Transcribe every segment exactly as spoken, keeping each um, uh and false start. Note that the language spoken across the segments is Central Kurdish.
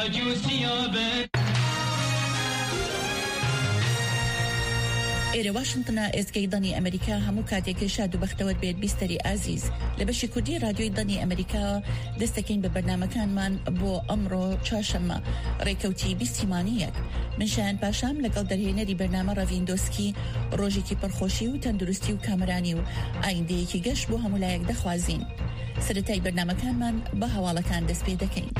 رادیو سیابه ئێرە واشنگتنە ئێسکەی دەنی ئەمریکا هەموو کاتێکی شاد و بەختەوەت بێت بیستەری ئازیز لە بەشی کوردی رادیۆی دەنی ئەمریکا دەستەکەین بە بەرنامەکانمان بۆ ئەمڕۆ چوارشەممە ڕێکەوتی بیستیمانیەک من شایان پاشام لەگەڵ دەرهێنەری بەرنامە ڕەڤیندۆسکی ڕۆژێکی پڕخۆشی و تەندروستی و کامرانی و ئایندەیەکی گەشت بۆ هەموو لایەک دەخوازین. سەرەتای بەرنامەکانمان بە هەواڵەکان دەست پێ دەکەین.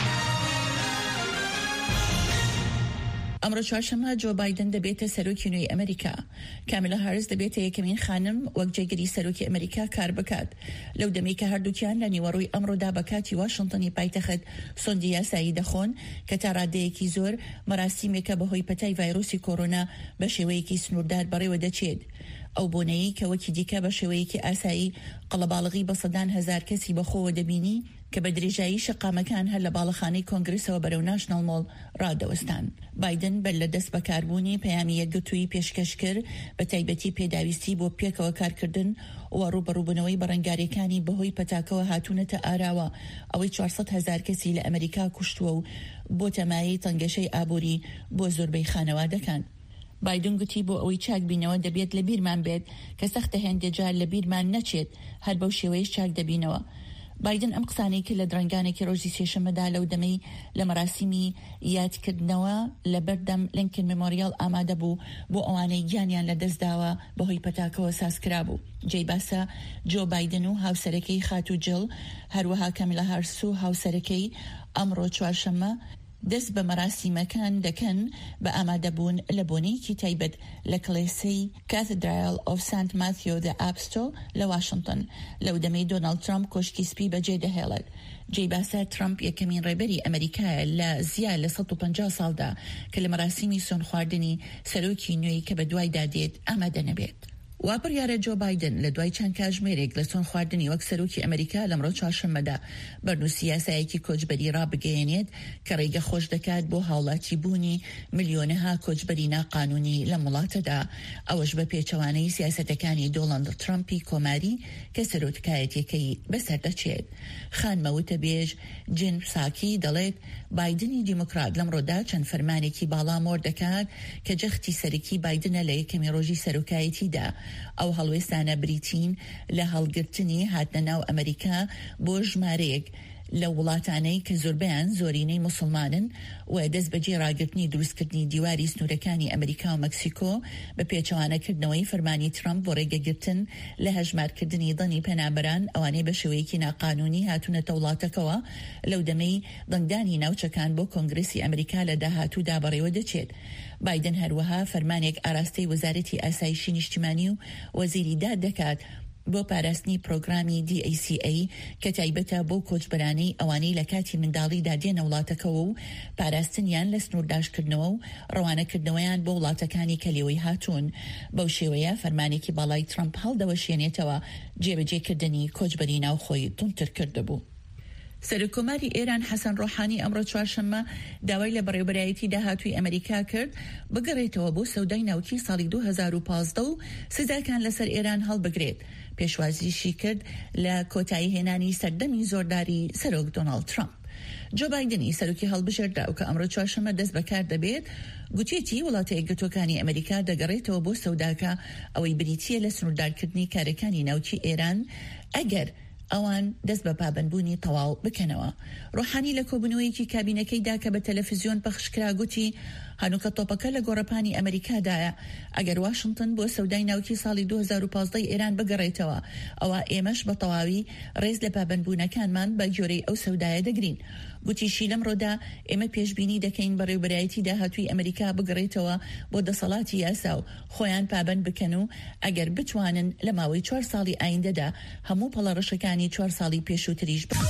ئەمڕۆ چوارشەممە جۆ بایدن دەبێتە سەرۆکی نوێی ئەمریکا. کامیلا هاریس دەبێتە یەکەمین خانم وەک جێگەری سەرۆکی ئەمریکا کار بکات لەو دەمەی کە هەردووکیان لە نیوەڕۆی ئەمڕۆدا بە کاتی واشنگتنی پایتەخت سۆندی یاسایی دەخۆن کە تا ڕادەیەکی زۆر مەراسیمێکە بەهۆی پەتای ڤایرۆسی کۆڕۆنا بە شێوەیەکی سنووردار بەڕێوە دەچێت. ئەو بۆنەیە کە وەکی دیکە بە شێوەیەکی ئاسایی قەڵەباڵغی بە سەدان هەزار کەسی بەخۆوە دەبینی کە بە درێژایی شەقامەکان هەر لە باڵەخانەی کۆنگرسەوە بەرەو ناشنال مۆڵ ڕادەوەستان. بایدن بەر لە دەست بەکاربوونی پەیامی یەکگرتووی پێشکەش کرد بە تایبەتی پێداویستی بۆ پێکەوە کارکردن و ڕوبەڕووبوونەوەی بەڕەنگاریەکانی بەهۆی پەتاکەوە هاتوونەتە ئاراوە ئەوەی چوارسەد هەزار کەسی لە ئەمریکا کوشتووە و بۆ تەمایی تەنگەشەی ئابووری بۆ زۆربەی خانەوادەکان. بایدن گوتی بۆ ئەوەی چاک بینەوە دەبێت لە بیرمان بێت کە سەختە هێندێک جار لە بیرمان نەچێت هەر بەو شێوەیەش چاک دەبینەوە. بایدن ئەم قسانێکی لە درنگانێکی ڕۆژی سێشەمەدا لەو دەمەی لە مەراسیمی یادکردنەوە لە بەردەم لینکن ممۆریال ئامادە بوو بۆ ئەوانەی گیانیان لە دەستداوە بەهۆی پەتاکەوە سازکرا بوو. جێی باسە جۆ بایدن و هاوسەرەکەی خاتو جڵ هەروەها کامیلا هاریس و هاوسەرەکەی ئەمڕۆ چوارشەممە دەست بە مەراسیمەکان دەکەن بە ئامادەبوون لە بۆنەیەکی تایبەت لە کڵێسەی کاتدرایل ئۆف سانت ماتیۆ دە ئاپستۆ لە واشنگتن لەو دەمەی دۆناڵد ترامپ کۆشکی سپی بەجێ دەهێڵێت. جێی باسە ترامپ یەکەمین ڕێبەری ئەمریکایە لە زیاد لە سەد و پەنجا ساڵدا کە لە مەراسیمی سۆن خواردنی سەرۆکی نوێی کە بە دوایدا دێت ئامادە نەبێت. واپڕیارە جۆ بایدن لە دوای چەند کاتژمێرێک لە چۆن خواردنی وەک سەرۆکی ئەمریکا لەمڕۆ چوارشەممەدا بەرنووسی یاسایەکی کۆچبەری ڕابگەیەنێت کە ڕێگە خۆش دەکات بۆ هاوڵاتی بوونی ملیۆنەها کۆچبەری ناقانونی لە وڵاتەدا ئەوەش بە پێچەوانەی سیاسەتەکانی دۆناڵد ترامپی کۆماری کە سەرۆکایەتیەکەی بەسەر دەچێت. خانمەوتە بێژ جین ساکی دەڵێت بایدنی دیموکرات لەمڕۆدا چەند فەرمانێکی باڵامۆر دەکات کە جەختی سەرەکی بایدنە لە یەکەمی ڕۆژی سەرۆکایەتیدا. ئەو هەڵوێستانە بریتین لە هەڵگرتنی هاتنە ناو ئەمریکا بۆ ژمارەیەک لە وڵاتانەی کە زۆربیان زۆرینەی موسڵمانن و دەست بەجێ ڕاگرتنی دروستکردنی دیواری سنوورەکانی ئەمریکا و مەکسیکۆ بە پێچەوانەکردنەوەی فەرمانی ترامپ بۆ ڕێگەگرتن لە هەژمارکردنی دەنی پەنابەران ئەوانەی بە شێوەیەکی ناقانونی هاتوونەتە وڵاتەکەوە لەو دەمەی دەنگدانی ناوچەکان بۆ کۆنگرسی ئەمریکا لە داهاتوودا بەڕێوە دەچێت. بایدن هەروەها فەرمانێک ئاراستەی وەزارەتی ئاسایشی نیشتیمانی و وەزیری داد دەکات بۆ پاراستنی پرۆگرامی دی ئەی سی ئەی کە تایبەتە بۆ کۆچبەرانەی ئەوانەی لە کاتی منداڵیدا دێنە وڵاتەکەەوە و پاراستنیان لە سنوورداشکردنەوە و ڕەوانەکردنەوەیان بۆ وڵاتەکانی کەلێوەی هاتوون. بەو شێوەیە فەرمانێکی باڵای ترامپ هەڵدەوەشێنێتەوە جێبەجێکردنی کۆچبەری ناوخۆی تونتر کردبوو. سەرۆکۆماری ئێران حەسەن ڕۆحانی ئەمڕۆ چوارشەممە داوای لە بەڕێوەبەرایەتی داهاتووی ئەمریکا کرد بگەڕێتەوە بۆ سەودای ناوکی ساڵی دوو هەزار و پانزدە و سزاکان لەسەر ئێران هەڵبگرێت. پێشوازیشی کرد لە کۆتایی هێنانی سەردەمی زۆرداری سەرۆک دۆناڵد ترامپ. جۆ بایدنی سەرۆکی هەڵبژێردا و کە ئەمڕۆ چوارشەممە دەست بەکار دەبێت گوتێتی وڵاتە یەکگرتووەکانی ئەمریکا دەگەڕێتەوە بۆ سەوداکە ئەوەی بریتیە لە سنووردارکردنی کارەکانی ناوکی ئێران ئەگەر ئەوان دەست بە پابندبوونی تەواو بکەنەوە. ڕۆحانی لە کۆبوونەوەیەکی کابینەکەیدا کە بە تەلەڤیزیۆن پەخشکرا گوتی هەنووکە تۆپەکە لە گۆڕەپانی ئەمریکادایە ئەگەر واشنگتن بۆ سەودای ناوکی ساڵی دوو هەزار و پانزدە ئێران بگەڕێتەوە ئەوە ئێمەش بە تەواوی ڕێز لە پابندبوونەکانمان بە جۆرەی ئەو سەودایە دەگرین. گوتیشی لەمڕۆدا ئێمە پێشبینی دەکەین بەڕێوەبەرایەتی داهاتووی ئەمریکا بگەڕێتەوە بۆ دەسەڵاتی یاسا و خۆیان پابند بکەن و ئەگەر بتوانن لە ماوەی چوار ساڵی ئایندەدا هەموو پەڵەڕەشەکانی چوار ساڵی پێشووتریش بن.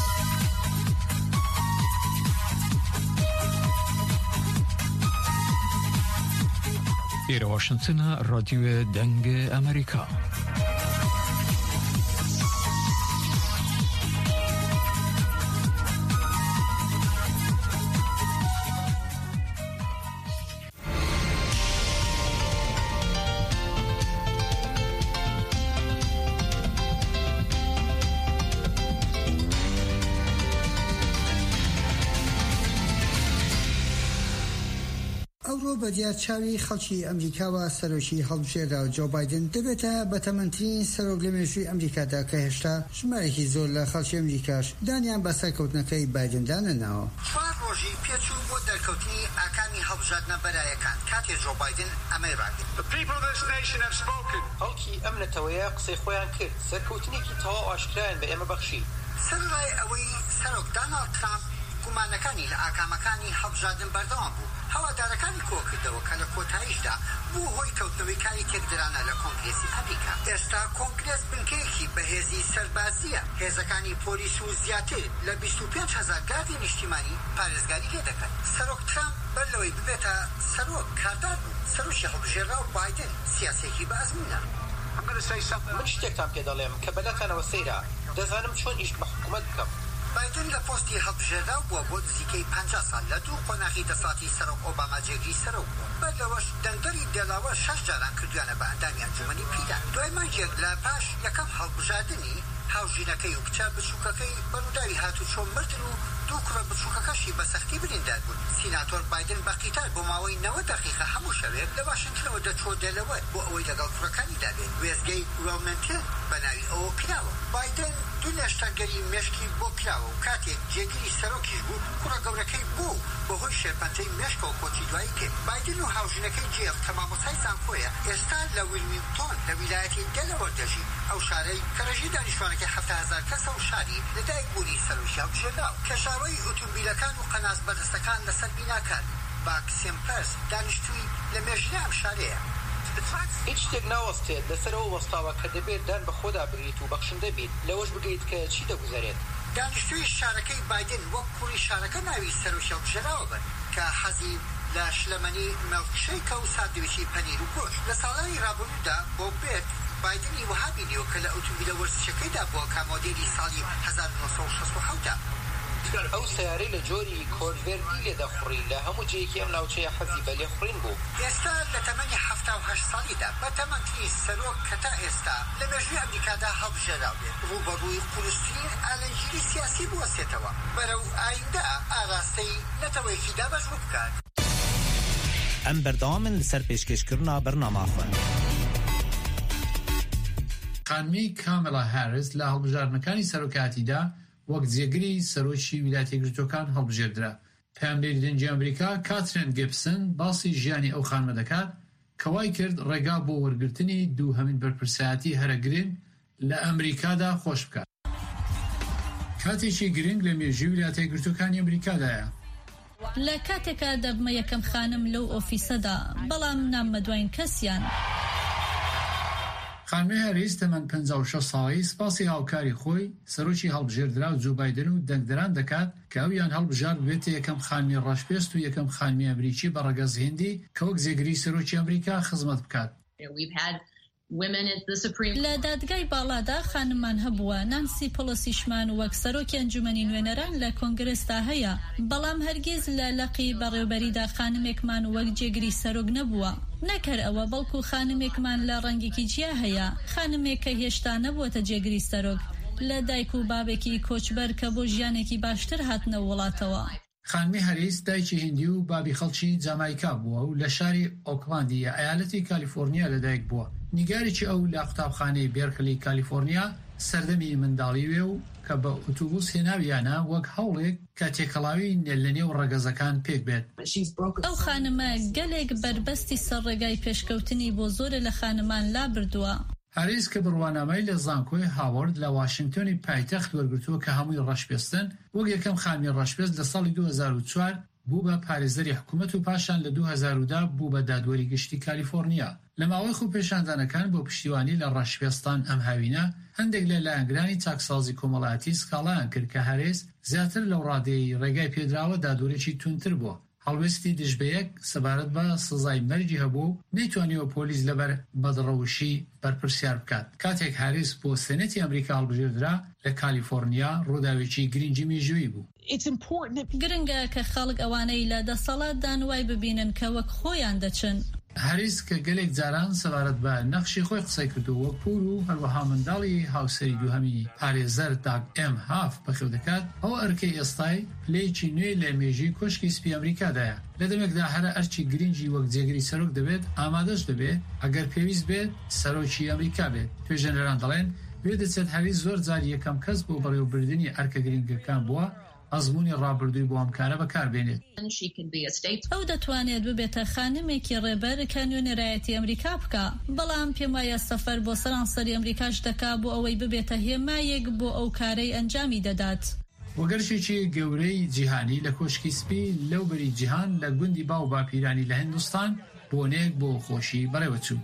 ئێرە واشنگتنە ڕادیۆ دەنگە ئەمریکا. ئەوڕۆ بە دیارچاوی خەڵکی ئەمریکاوە سەرۆکی هەڵبژێرا و جو بایدن دەبێتە بەتەمەنترین سەرۆک لە مێژووی ئەمریکادا کە هێشتا ژمارێکی زۆر لە خەڵکی ئەمریکاش دانیان بە سەرکەوتنەکەی بایدندانەنەوە. چوار ڕۆژی پێچوو بۆ دەرکەوتنی ئاکامی هەڵبژاردنە بەرایەکان کاتێ جو بایدن ئەمەی ڕاگرت. خەڵکی ئەم نەتەوەیە قسەی خۆیان کرد، سەرکەوتنێکی تەواو ئاشکرایان بە ئێمە بەخشی. سەرڕای ئەوەی سەرۆک داناڵد ترامپ گومانەکانی لە ئاکامەکانی هەڵبژاردن بەردەوام بوو، هەوادارەکانی کۆ کردەوە کە لە کۆتاییشدا بوو هۆی کەوتنەوەی کاری تێکدرانە لە کۆنگرێسی ئەمریکا. ئێستا کۆنگرێس بنکەیەکی بەهێزی سەربازیە، هێزەکانی پۆلیس و زیاتر لە بیست و پێنج هەزار گاردی نیشتیمانی پارێزگاری لێ دەکەن. سەرۆک ترامپ بەر لەوەی ببێتە سەرۆک کاردار بوو، سەرۆکی هەڵبژێرا و بایدن سیاسێکی بە ئەزمونە. من شتێکتان پێ دەڵێم کە بەلاتانەوە سەیرە، دەزانم چۆن ئیش بە حکوومەت بکەم. بایدن لە پۆستی هەڵبژێرا بووە بۆ نزیکەی پەنجا ساڵ لە دوو قۆناغی دەسەڵاتی سەرۆک ئۆباما جێگیری سەرۆک بوو. بەر لەوەش دەنگەری دێڵاوە شەش جاران کردویانە بە ئەندامی ئەنجومەنی پیران. دوای مانگێک لە پاش یەکەم هەڵبژاردننی هاوژینەکەی و کچە بچووکەکەی بەڕووداوی هاتوچۆ مردن و دوو کوڕە بچووکەکەشی بە سەختی بریندار بوون. سیناتۆر بایدن بە قیتار بۆ ماوەی نەوە دەقیقە هەموو شەوێک لە واشنگتنەوە دەچۆ دێلەوە بۆ ئەوەی لەگەڵ کوڕەکانی دابێت. وێزگەی ڕۆمنتن بە ناوی ئەوە کراوە. بایدن دوو نێشتەرگەری مێشکی بۆ کراوە و کاتێک جێگیری سەرۆکیش بوو کوڕە گەورەکەی بوو بەهۆی شێرپەنجەی مێشکە و کۆچی دوایی کرد. بایدن و هاوژینەکەی جێڵ کە مامۆستای زانکۆیە ئێستا لە ویلمینگتۆن لە ویلایەتی دەلەوەر دەژی، ئەو شارەی کە ڕێژی دانیشتوانەکەی هەفتە هەزار کەسە و شاری لەدایک بوونی سەرۆکی هەڵبژێرا و کێشاوەی ئۆتۆمبیلەکان و قەناس بەدەستەکان لەسەر بیناکان. باک سێمپەرس دانیشتووی لە مێژووی ئەم شارەیە. هیچ شتێک ناوەستێت لەسەرەوە وەستاوە کە دەبێت دان بە خۆدا بگریت و بەخشندە بیت، لەوەش بگریت کە چی دەگوزارێت. دانیشتووی شارەکەی بایدن وەک کوڕی شارەکە ناوی سەرۆکی هەڵبژێراوە بن کە حەزی لە شلەمەنی مەڵکشەیکە و ساندویچی پەنیر و گۆشت. لە ساڵانی ڕابردوودا بۆ بێت بایدنی وەها بینیوە کە لە ئۆتۆمبیلە وەرزشەکەیدا بووە کە مۆدێلی ساڵی هەزار و نۆ سەد و شەست و حەوت ئەو سیارەی لە جۆری کۆرڤێردی لێدەخوڕی لە هەموو جەیەکی ئەم ناوچەیە حەزی بە لێخوڕین بوو. ئێستا لە تەمەنی هەفتا و هەشت ساڵیدا بە تەمەنترین سەرۆک کە تا ئێستا لە مێژووی ئەمریکادا هەڵبژێرا بێت، ڕووبەڕووی قورستترین ئالەنگیری سیاسی بوەستێتەوە بەرەو ئایندا ئاراستەی نەتەوەیەکی دابەش بکات. ئەم بەردەوامن لەسەر پێشکەشکردنا بەرنامەخۆ. خانمی کاملا هاریس لە هەڵبژاردنەکانی سەرۆکاتیدا وەک جێگری سەرۆکی ویلایەتە یەکگرتووەکان هەڵبژێردرا. پەیامبەری دەنگی ئەمریکا کاترین گیبسن باسی ژیانی ئەو خانمە دەکات کە وای کرد ڕێگا بۆ وەرگرتنی دووهەمین بەرپرسایەتی هەرە گرنگ لە ئەمریکادا خۆش بکات. کاتێکی گرنگ لە مێژووی ویلایەتە یەکگرتووەکانی ئەمریکادایە. لە کاتێکا دەبمە یەکەم خانم لەو ئۆفیسەدا، بەڵام ناممە دوایین کەسیان. خانمی هاریس تەمەن پەنجا و شەش ساڵی سپاسی هاوکاری خۆی سەرۆکی هەڵبژێردرا و جو بایدن و دەنگدەران دەکات کە ئەویان هەڵبژارد بێتە یەکەم خانمی ڕەشپێست و یەکەم خانمی ئەمریکی بە ڕەگەز هێندی کە وەک جێگری سەرۆکی ئەمریکا خزمەت بکات. لە دادگای باڵادا خانممان هەبووە، نانسی پۆلۆسیشمان وەک سەرۆکی ئەنجومەنی نوێنەران لە کۆنگرێسدا هەیە، بەڵام هەرگیز لە لەقی بەڕێوەبەریدا خانمێکمان وەک جێگری سەرۆک نەبووە. نەکەر ئەوە بەڵکو خانمێکمان لە ڕەنگێکی جیا هەیە، خانمێک کە هێشتا نەبووەتە جێگری سەرۆک، لە دایک و بابێکی کۆچبەر کە بۆ ژیانێکی باشتر هاتنە وڵاتەوە. خانمی هاریس دایکی هندی و بابی خەڵکی جامایکا بووە و لە شاری ئۆکلاندی ئایالەتی کالیفۆرنیا لەدایک بووە. نیگارێکی ئەو لە قوتابخانەی بێرکلی کالیفۆرنیا سەردەمی منداڵی وێ و کە بە ئۆتۆبوس هێناویانە وەک هەوڵێک کە تێکەڵاوی لە نێو ڕەگەزەکان پێک بێت. ئەو خانمە گەلێک بربەستی سەرڕێگای پێشکەوتنی بۆ زۆرە لە خانمان لا بردووە. هاریس کە بڕوانامای لە زانکۆی هاوارد لە واشنگتۆنی پایتەخت وەرگرتووە کە هەمووی ڕەشپێستن، وەک یەکەم خانمی ڕەشپێست لە ساڵی دوو هەزار و چوار بوو بە پارێزەری حکوومەت و پاشان لە دوو هەزار و دا بوو بە دادوەری گشتی کالیفۆرنیا. لە ماوەی خوو پێشاندانەکان بۆ پشتیوانی لە ڕەشپێستان ئەم هاوینە هەندێک لە لایەنگرانی چاکسازی کۆمەڵایەتی سکاڵایان کرد کە هاریس زیاتر لەو ڕادەیەی ڕێگای پێدراوە دادوەرێکی تونتر بووە. هەڵوێستی دژبەیەک سەبارەت بە سزای مەرجی هەبوو و نەیتوانیوە پۆلیس لەبەر بەدڕەوشی بەرپرسیار بکات. کاتێک هاریس بۆ سێنەتی ئەمریکا هەڵبژێردرا لە کالیفۆرنیا ڕووداوێکی گرنگی مێژووی بوو. گرنگە کە خەڵک ئەوانەی لە دەسەڵاتدان وای ببینن کە وەک خۆیان دەچن. هەریس کە گەلێک جاران سەبارەت بە نەخشی خۆی قسەی کردو وە پور و هەروەها منداڵی هاوسەری دووهەمی پارێزەر داگ ئێم هاف بەخێو دەکات ئەوە ئەرکەی ئێستای پلەیەکی نوێ لە مێژووی کۆشکی سپی ئەمریکادایە. لە دەمێکدا هەرە ئەرچی گرنگی وەک جێگری سەرۆک دەبێت ئامادەش دەبێت ئەگەر پێویست بێت سەرۆکی ئەمریکا بێت. توێژەنەران دەڵێن وێ دەچێت هەریس زۆر جار یەکەم کەس بۆ بەڕێوەبردننی ئەرکە گرنگەکان بووە ئەزمموی ڕابردووی بۆ ئەم کارە بەکاربێنێت. ئەو دەتوانێت ببێتە خانمێکی ڕێبەر کە نوێنەرایەتی ئەمریکا بکە، بەڵام پێم وایە سەفەر بۆ سەرانسەری ئەمریکاش دەکا بۆ ئەوەی ببێتە هێمایەک بۆ ئەو کارەی ئەنجامی دەدات. وەگەرشێکی گەورەی جیهانی لە کۆشکی سپی لەو بەری جیهان لە گوندی باو باپیرانی لە هیندستان بۆنێک بۆ خۆشی بەڕێوەچوو.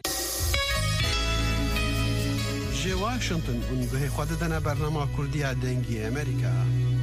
جێ واشنگتن هون گوهی خوا دەدەنە بەرنامە کوردیە دەنگی ئەمریکا.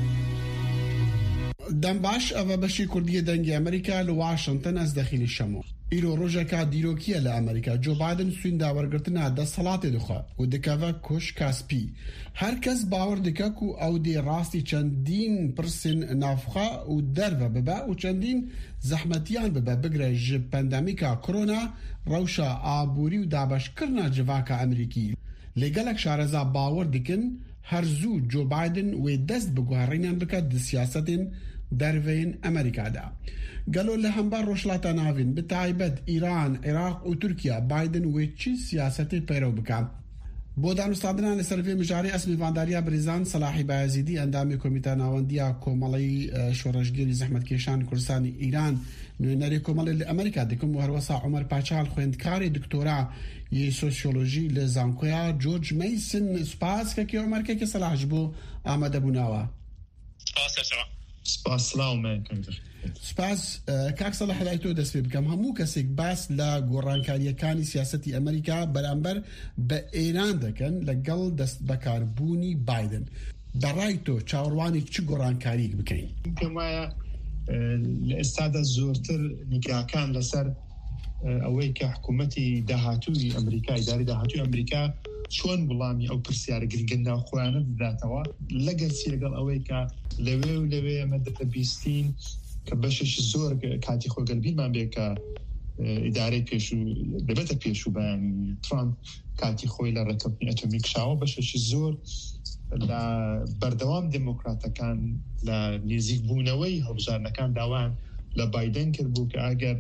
دەم باش ئەوە بەشی کوردیە دەنگی ئەمریکا لە واشنگتن ئەس دەخیلی شەمۆ. ئیرۆ ڕۆژێکا دیرۆکیە لە ئەمریکا جۆ بایدن سوین داوەرگرتنە دەسەڵاتێ دخوا و دکەوە کوش کاسپی. هەر کەس باوەڕ دکەک و ئەو دێ ڕاستی چەندین پرسن نافخوا و دەربە ببە و چەندین زەحمەتیان ببە بگرە ژ پەندەمیکا کۆرۆنا ڕەوشە ئابووری و دابەشکردنا جڤاکە ئەمریکی. لەگەلک شارەزا باوەڕ دکن هەرزوو جۆ بایدن وێ دەست بگوهڕینیان بکات د سیاسەتین دەرڤین ئەمریکادا. گەلۆ لە هەمبار ڕۆژڵاتە ناوین بتایبەت ئیران، عێراق و تورکیا بایدن وێ چی سیاسەتی پەیرەو بکات. بۆ دانوستاندنان لە سەرفێ مژارەی ئەسمی ڤانداریە بریزان سەلاحی بایەزیدی ئەندامی کۆمیتە ناوەندیە کۆمەڵی شۆڕەشگیری زەحمەتکێشانی کوردستانی ئیران نوێنەری کۆمەڵی لە ئەمریکا دکم و هەروەسا عومەر پاچال خوێندکاری دکتۆرا یی سۆسیۆلۆژی لە زانکۆیا جۆرج مەیسن سوپاس کەکی عومەرکێکی سەلاحش بۆ ئامادەبووناوە. سپاس سلااومە سپاس کاک سەلاح لای تۆ دەست پێ بکەم. هەموو کەسێک باس لە گۆڕانکاریەکانی سیاسەتی ئەمریکا بەرامبەر بە ئێران دەکەن لەگەڵ دەست بەکاربوونی بایدن. بەڕای تۆ چاوەڕوانی چ گۆڕانکاریەک بکەین؟ پێم وایە لە ئێستادا زۆرتر نیگاکان لەسەر ئەوەی کە حکوومەتی داهاتووی ئەمریکا ئیداری داهاتووی ئەمریکا چۆن وڵامی ئەو پرسیارە گرنگندا خۆیانە بداتەوە لەگەڵچی لەگەڵ ئەوەی کە لەوێ و لەوێ ئەمە دەبیستین کە بەشش زۆر کاتی خۆگەلبیمان بێ کە ئیدارەی پێشوو دەبێتە پێشوو بەیانی ترامپ کاتی خۆی لە ڕێکەوتنی ئەتۆمی کشاوە بەشش زۆر لە بەردەوام دموکراتەکان لە نزیک بوونەوەی هەڵبژارنەکان داوان لە بایدن کرد بوو کە ئەگەر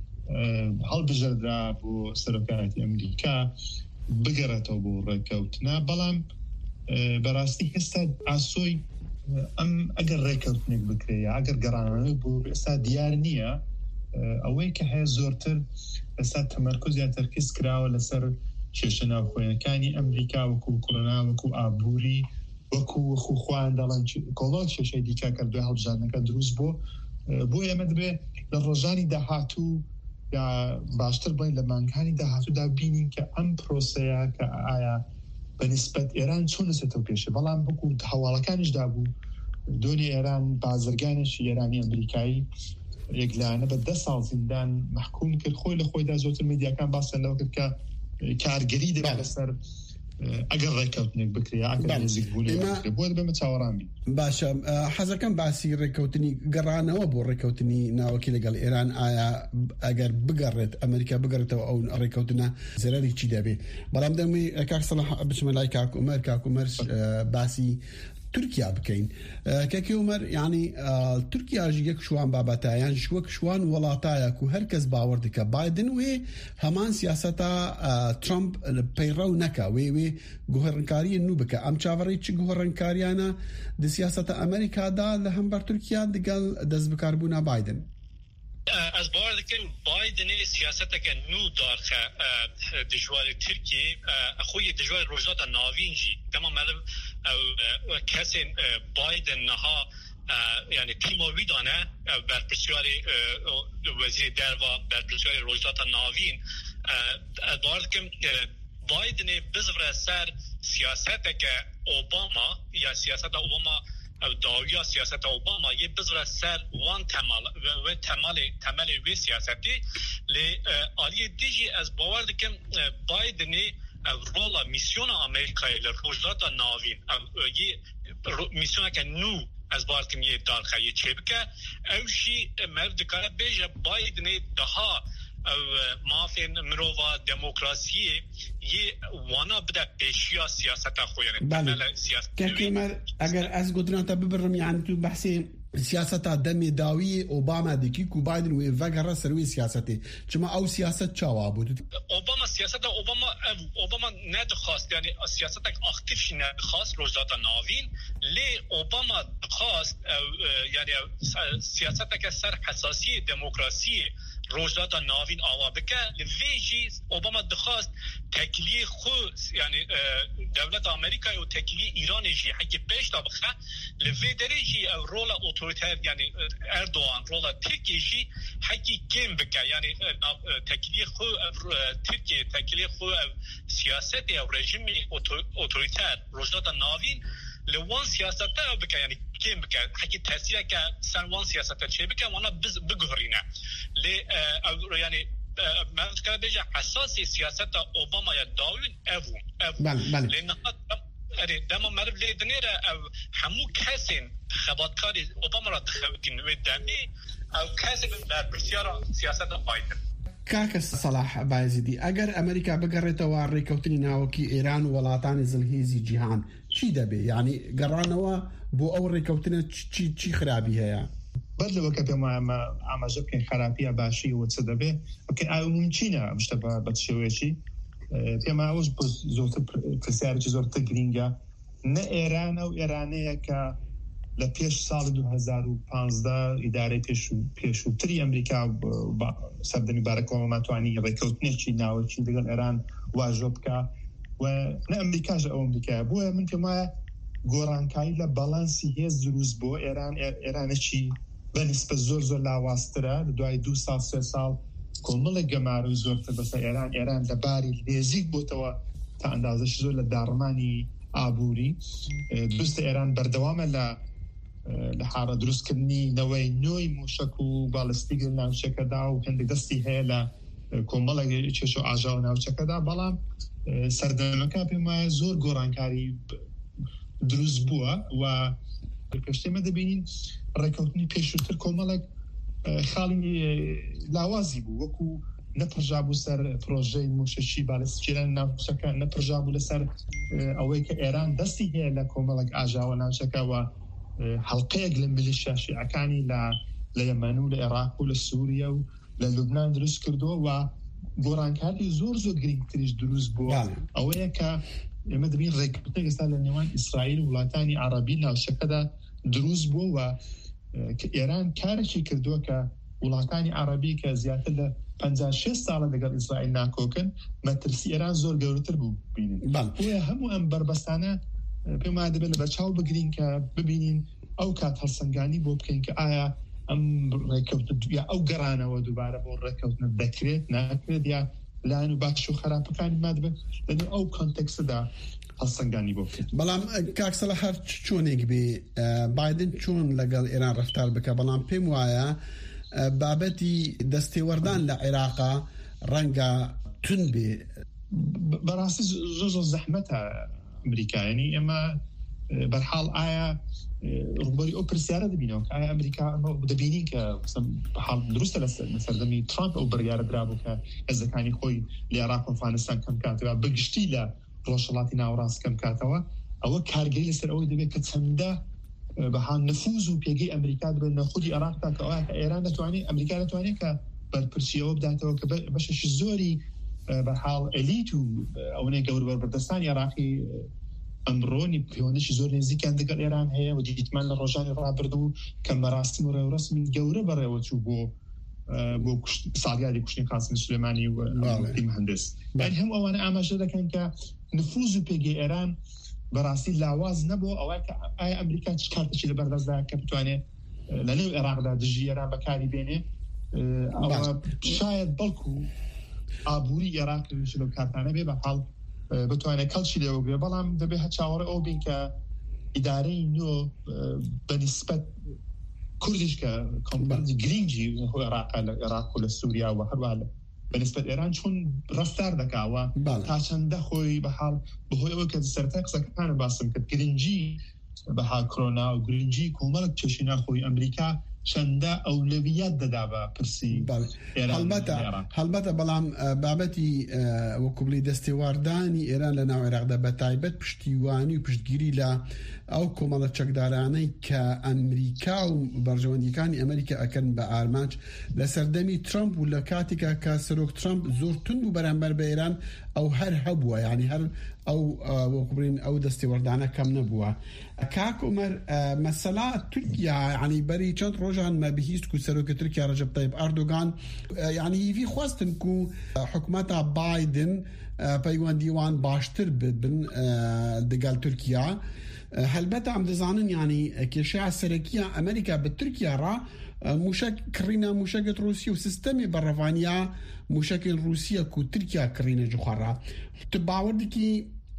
هەڵبژێردرا بۆ سەرۆکایەتی ئەمریکا بگەڕێتەوە بۆ ڕێکەوتنە. بەڵام بەڕاستی هێستا ئاسۆی ئەم ئەگەر ڕێکەوتنێک بکرێت ئەگەر گەڕانەوە بۆ ئێستا دیار نییە. ئەوەی کە هەیە زۆرتر ئێستا تەمەرکۆزیان تەرکیز کراوە لەسەر کێشە ناوخۆیەکانی ئەمریکا وەکو کۆرۆنا وەکو ئابووری وەکو وەخوخوایان دەڵێن کۆڵۆ کێشەی دیکە کردوێ هەڵبژارنەکە دروست بۆ بۆ ئێمە دەبێت لە ڕۆژانی داهاتوو یا باشتر بڵین لە مانگانی داهاتوودا بینین کە ئەم پرۆسەیە کە ئایا بەنسبەت ئێران چۆن لەسێتەوە کێشە. بەڵام بکو هەواڵەکانیشدا بوو دۆنی ئێران بازرگانێکی ئێرانی ئەمریکایی یەکلایەنە بە دە ساڵ زیندان محکوم کرد. خۆی لە خۆیدا زۆرتر میدیاکان باسییان لەوە کرد کە کارگەری دەبێت لەسەر ئەگەر ڕێکەوتنێک بکرێت ئەگەر نزیک بوونێ بۆ بێمە چاوەڕان بین. باشە حەزەکەم باسی ڕێکەوتنی گەڕانەوە بۆ ڕێکەوتنی ناوەکی لەگەڵ ئێران ئایا ئەگەر بگەڕێت ئەمریکا بگەڕێتەوە ئەو ڕێکەوتنە زەرەری چی دەبێت. بەڵام دەمەی کاک سەلاح بچمە لای کاک عومەر. کاک عومەر باسی تورکیا بکەین. کەکی عومەر یعنی تورکیاژ یەک شوان بابەتایان وەک شوان وڵاتایەک و هەر کەس باوەڕ دکە بایدن وێ هەمان سیاسەتە ترامپ پەیڕەو نەکە وێ وێ گوهڕنکاریە نو بکە. ئەم چاوەڕێی چ گوهڕنکاریانە د سیاسەتە ئەمریکادا لە هەمبەر تورکیا دەگەڵ دەست بەکاربوونا بایدن. از باور دکن بایدن سیاست که نو دارخه دجوار ترکیه خوی دجوار روزات ناوین جی تمام معلوم کسی بایدن نها یعنی تیموی دانه بر پرسیار وزیر در و بر پرسیار روزات ناوین باور دکن بایدن بزرگ سر سیاست که اوباما یا سیاست اوباما داویا سیاست اوباما یه بذار سر وان تمال و تمال تمال و سیاستی ل عالی دیجی از باور دکم بایدن رول میسیون آمریکایی لروجات ناوین یه میسیون که نو از باور کم یه دارخه یه چه بکه اوشی مرد کار بیجه بایدن دها او مافی مرووا دموکراسی یه وانا بده پیشیا سیاست خو یعنی بله که اگر از گذران تا ببرم یعنی تو بحثی سیاست دمی داوی اوباما دکی کو بایدن و وگره سروی سیاستی چما او سیاست چاوا بود اوباما سیاست اوباما اوباما ندخواست یعنی سیاست اکتیفش ندخواست روزات ناوین لی اوباما خواست یعنی سیاست که سر حساسی دموکراسی روزات ناوین آوا بکه لویجی اوباما دخواست تکلیه خو یعنی دولت آمریکا و تکلیه ایران جی حقی پیش تا بخه لوی درجی او رول اتوریتر یعنی اردوغان رول ترکیه جی حقی کم بکه یعنی تکلیه خو ترکیه تکلیه خو سیاست او رژیم اتوریتر روزات ناوین لوان سیاست تا بکه یعنی کم بکه حقی تاثیر که سنوان سیاست چه بکه وانا بگهرینه لی یعنی من فکر بیجا حساسی سیاست اوباما یا داوین اوون بله بله لأن دما مرب لیدنیره او همو کسین خباتکاری اوباما را دخوتین و دمی او کسین در بسیار سیاست بایدن کاکس صلاح بایزیدی اگر امریکا بگرێتەوە ڕێکەوتنی ناوەکی ئێران و وڵاتانی زلهێزی جیهان چی دەبێ یعنی گەڕانەوە بۆ ئەو ڕێکەوتنە چی چی خراپی هەیە بەر لەوە کە پێم وایە ئاماژە بکەین خراپیە باشیەوە چ دەبێ بکەین ئایا ممکنە شتە بە شێوەیەکی پێم ئەوەش بۆ زۆرتر پرسیارێکی زۆرتر گرینگە نە ئێرانە و ئێرانەیە کە لە پێش ساڵی دوو هەزار و پانزدە ئیدارەی پێشووتری ئەمریکا سەردەمی بارەک ئۆباما توانی ڕێکەوتنێکی ناوەکی لەگەڵ ئێران واژۆ بکە و نە ئەمریکاش ئەو ئەمریکایە بۆیە من پێم وایە گۆڕانکاری لە باڵانسی هێز دروست بۆ ئێران ئێرانێکی بەنسبەت زۆر زۆر لاوازترە لە دوای دوو ساڵ سێ ساڵ کۆمەڵێک گەمارە و زۆرتر بەسەر ئێران ئێران لە باری نێزیک بۆتەوە تا ئەندازەش زۆر لە داڕمانی ئابووری دروستە ئێران بەردەوامە لە لە حارە دروستکردنی نەوەی نوۆی موشک و باڵستیک لە ناوچەکەدا و هەندێک دەستی هەیە لە کۆمەڵێک چێش و ئاژاو ناوچەکەدا بەڵام سەردەمەکە پێم وایە زۆر گۆڕانکاری دروست بووە و پێشتێمە دەبینین ڕێکەوتنی پێشووتر کۆمەڵێک خاڵی لاوازی بوو وەکو نەپڕژابوو سەر پرۆژەی موشەشی باڵستیکێران ناوچەکە نەپڕژابوو لەسەر ئەوەی کە ئێران دەستی هەیە لە کۆمەڵێک ئاژاوە ناوچەکەەوە حەڵقەیەک لە میلیشیا شیعەکانی لە یەمەن و لە عێراق و لە سووریا و لە لوبنان دروست کردووە و گۆڕانکاری زۆر زۆر گرنگتریش دروست بووە ئەوەیە کە ئێمە دەبین ڕێککەوتنێک ئێستا لە نێوان ئیسرائیل و وڵاتانی عەرەبی ناوچەکەدا دروست بووە و کە ئێران کارێکی کردووە کە وڵاتانی عەرەبی کە زیاتر لە پەنجا شێ ساڵە لەگەڵ ئیسرائیل ناکۆکن مەترسی ئێران زۆر گەورەتر بوو بینن بۆیە هەموو ئەم بربەستانە پێم وایە دەبێت لە بەرچاو بگرین کە ببینین ئەو کات هەڵسەنگانی بۆ بکەین کە ئایا ئەم ڕێکەوتن یا ئەو گەڕانەوە دووبارە بۆ ڕێکەوتنە دەکرێت ناکرێت یا لایەن و باش و خراپەکانی ما دەبێت لەنێو ئەو کۆنتێکسدا هەڵسەنگانی بۆ بکەین بەڵام کاکسەلە هەر چۆنێک بێ بایدن چۆن لەگەڵ ئێران ڕەفتار بکە بەڵام پێم وایە بابەتی دەستێوەردان لە عێراقا ڕەنگە تون بێ بەڕاستی زۆر زۆر زەحمەتە ئەمریکایانی ئێمە بەرحاڵ ئایا ڕوبەری ئەو پرسیارە دەبینەوە ئایا ئەمریکا دەبینی کە حاڵ دروستە لە سەردەمی ترامپ ئەو بڕیارە درابوو کە هێزەکانی خۆی لە عێراق و ئەفغانستان کەم کاتەوە بەگشتی لە ڕۆژهەڵاتی ناوەڕاست کەم کاتەوە ئەوە کارگەری لەسەر ئەوەی دەبێت کە چەندە بەحال نفوز و پێگەی ئەمریکا دەبێت لە خودی عێراقدا کە ئەوە کە ئێران دەتوانێت ئەمریکا دەتوانێت کە بەرپرسیەوە بداتەوە کە بەشێکی زۆری بەحاڵ ئەلیت و ئەوەی گەور بەردەستانی عێراقی ئەمڕۆنی پیوەنشی زۆر نێزیکیان دەگەڵ ئێران هەیە و دیتمان لە ڕۆژانی ڕابردوو کە مەراستم و ڕێوڕسمی گەورە بەڕێوە چوو بۆ بۆ ساڵیادی کوشتنی قاسم سلێمانی و مهندس هەموو ئەوانە ئاماژە دەکەن کە نفوز و پێگەی ئێران بەڕاستی لاواز نەبوو ئەوەی کە ئایا ئەمریکا چ کارتێکی لەبەردەستدا کە بتوانێت لەنێو عێراقدا دژی ئێران بەکاری بێنێ ئەوە شاید بەڵکو ئابووری عێراق لەو کارتانە بێ بەحاڵ بتوانێت کەڵکی لێوەگرێ بەڵام دەبێت هە چاوەڕێ ئەو بین کە ئیدارەی نوێ بەنسبەت کوردیش کە گرنگی عێراق لە عێراق و لە سووریا و هەروە بەنسبەت ئێران چۆن ڕەفتار دەکاوە تا چەندە خۆی بەحاڵ بەهۆی ئەوە کە سەرەتا قسەکانە باسم کرد گرنگی بەحال کۆرونا و گرنگی کۆمەڵێک چێشی ناخۆی ئەمریکا چەندە ئەولەویەت دەدا بە پرسی هەڵبەتە بەڵام بابەتی وەکوبلی دەستێواردانی ئێران لە ناو عێراقدا بە تایبەت پشتیوانی و پشتگیری لە ئەو کۆمەڵە چەکدارانەی کە ئەمریکا و بەرژەوەندیەکانی ئەمریکا ئەکەن بە ئارمانج لە سەردەمی ترامپ و لە کاتێکا کە سەرۆک ترامپ زۆر تند و بەرامبەر بە ئێران ئەو هەر هەبووە یعنی هەر ئەو وەکوبرین ئەو دەستێوەردانە کەم نەبووە. کاک عومەر مەسەلا تورکیا ینی بەری چەند ڕۆژان مە بihîst ku serokê Tirkiye Recep Tayyip Erdogan yani hîvî xwestin ku hikûmeta Biden peywendî wan baştir bibin digel Tirkiye. Helbete em dizanin yani kêşeya serekiya Amerîka bi Tirkiye ra mûşek kirîna mûşekê Rûsî û sistemê berrevaniya mûşekên Rûsîya ku Tirkiye kirîne ji xwe ra. Tu bawer dikî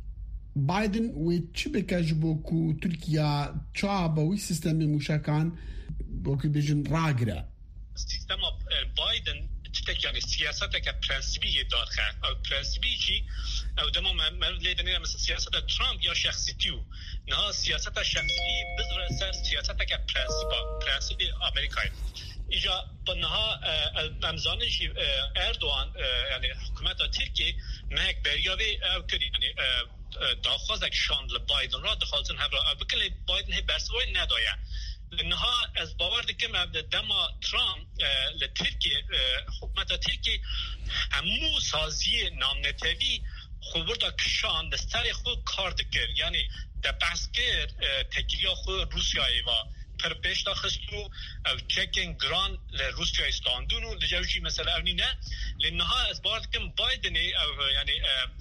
Biden wê çi bike ji bo ku Tirkiye çawa bi wî sistemê mûşekan وەکو بێژن ڕاگرە سیستەما بایدن تێکیانی سیاسەتێکە پرەنسیبی داخە ئەو پرەنسیبیی ئەو دەما لێ دەنێ مەسە سیاسەتە ترامپ یا شەخصیتی و نها سیاسەتە شەخصی بزرە سەر سیاسەتێکە پرەنسیبا پرەنسیبی ئەمریکای ئیجا بەنها ئەمزانێکی ئەردوان یعنی حکومەتە تورکی مەهێک بەریاوی ئەو کردی یعنی داخوازێک شاند لە بایدن را دخوازن هەبرا ئەو بکن لێ بایدن هێ بەرسەوەی نەدایە لأنها از باور دکم دما ترامپ لترکیه حکومت ترکیه همو سازی نامنتوی خوبرد کشان دستر خود کار دکر یعنی در بحث کر تکیلیا خود روسیه و پر پیشتا خستو او چکن گران لروسیه استاندون و لجوجی مثلا اونی نه لأنها از باور دکم بایدنی او یعنی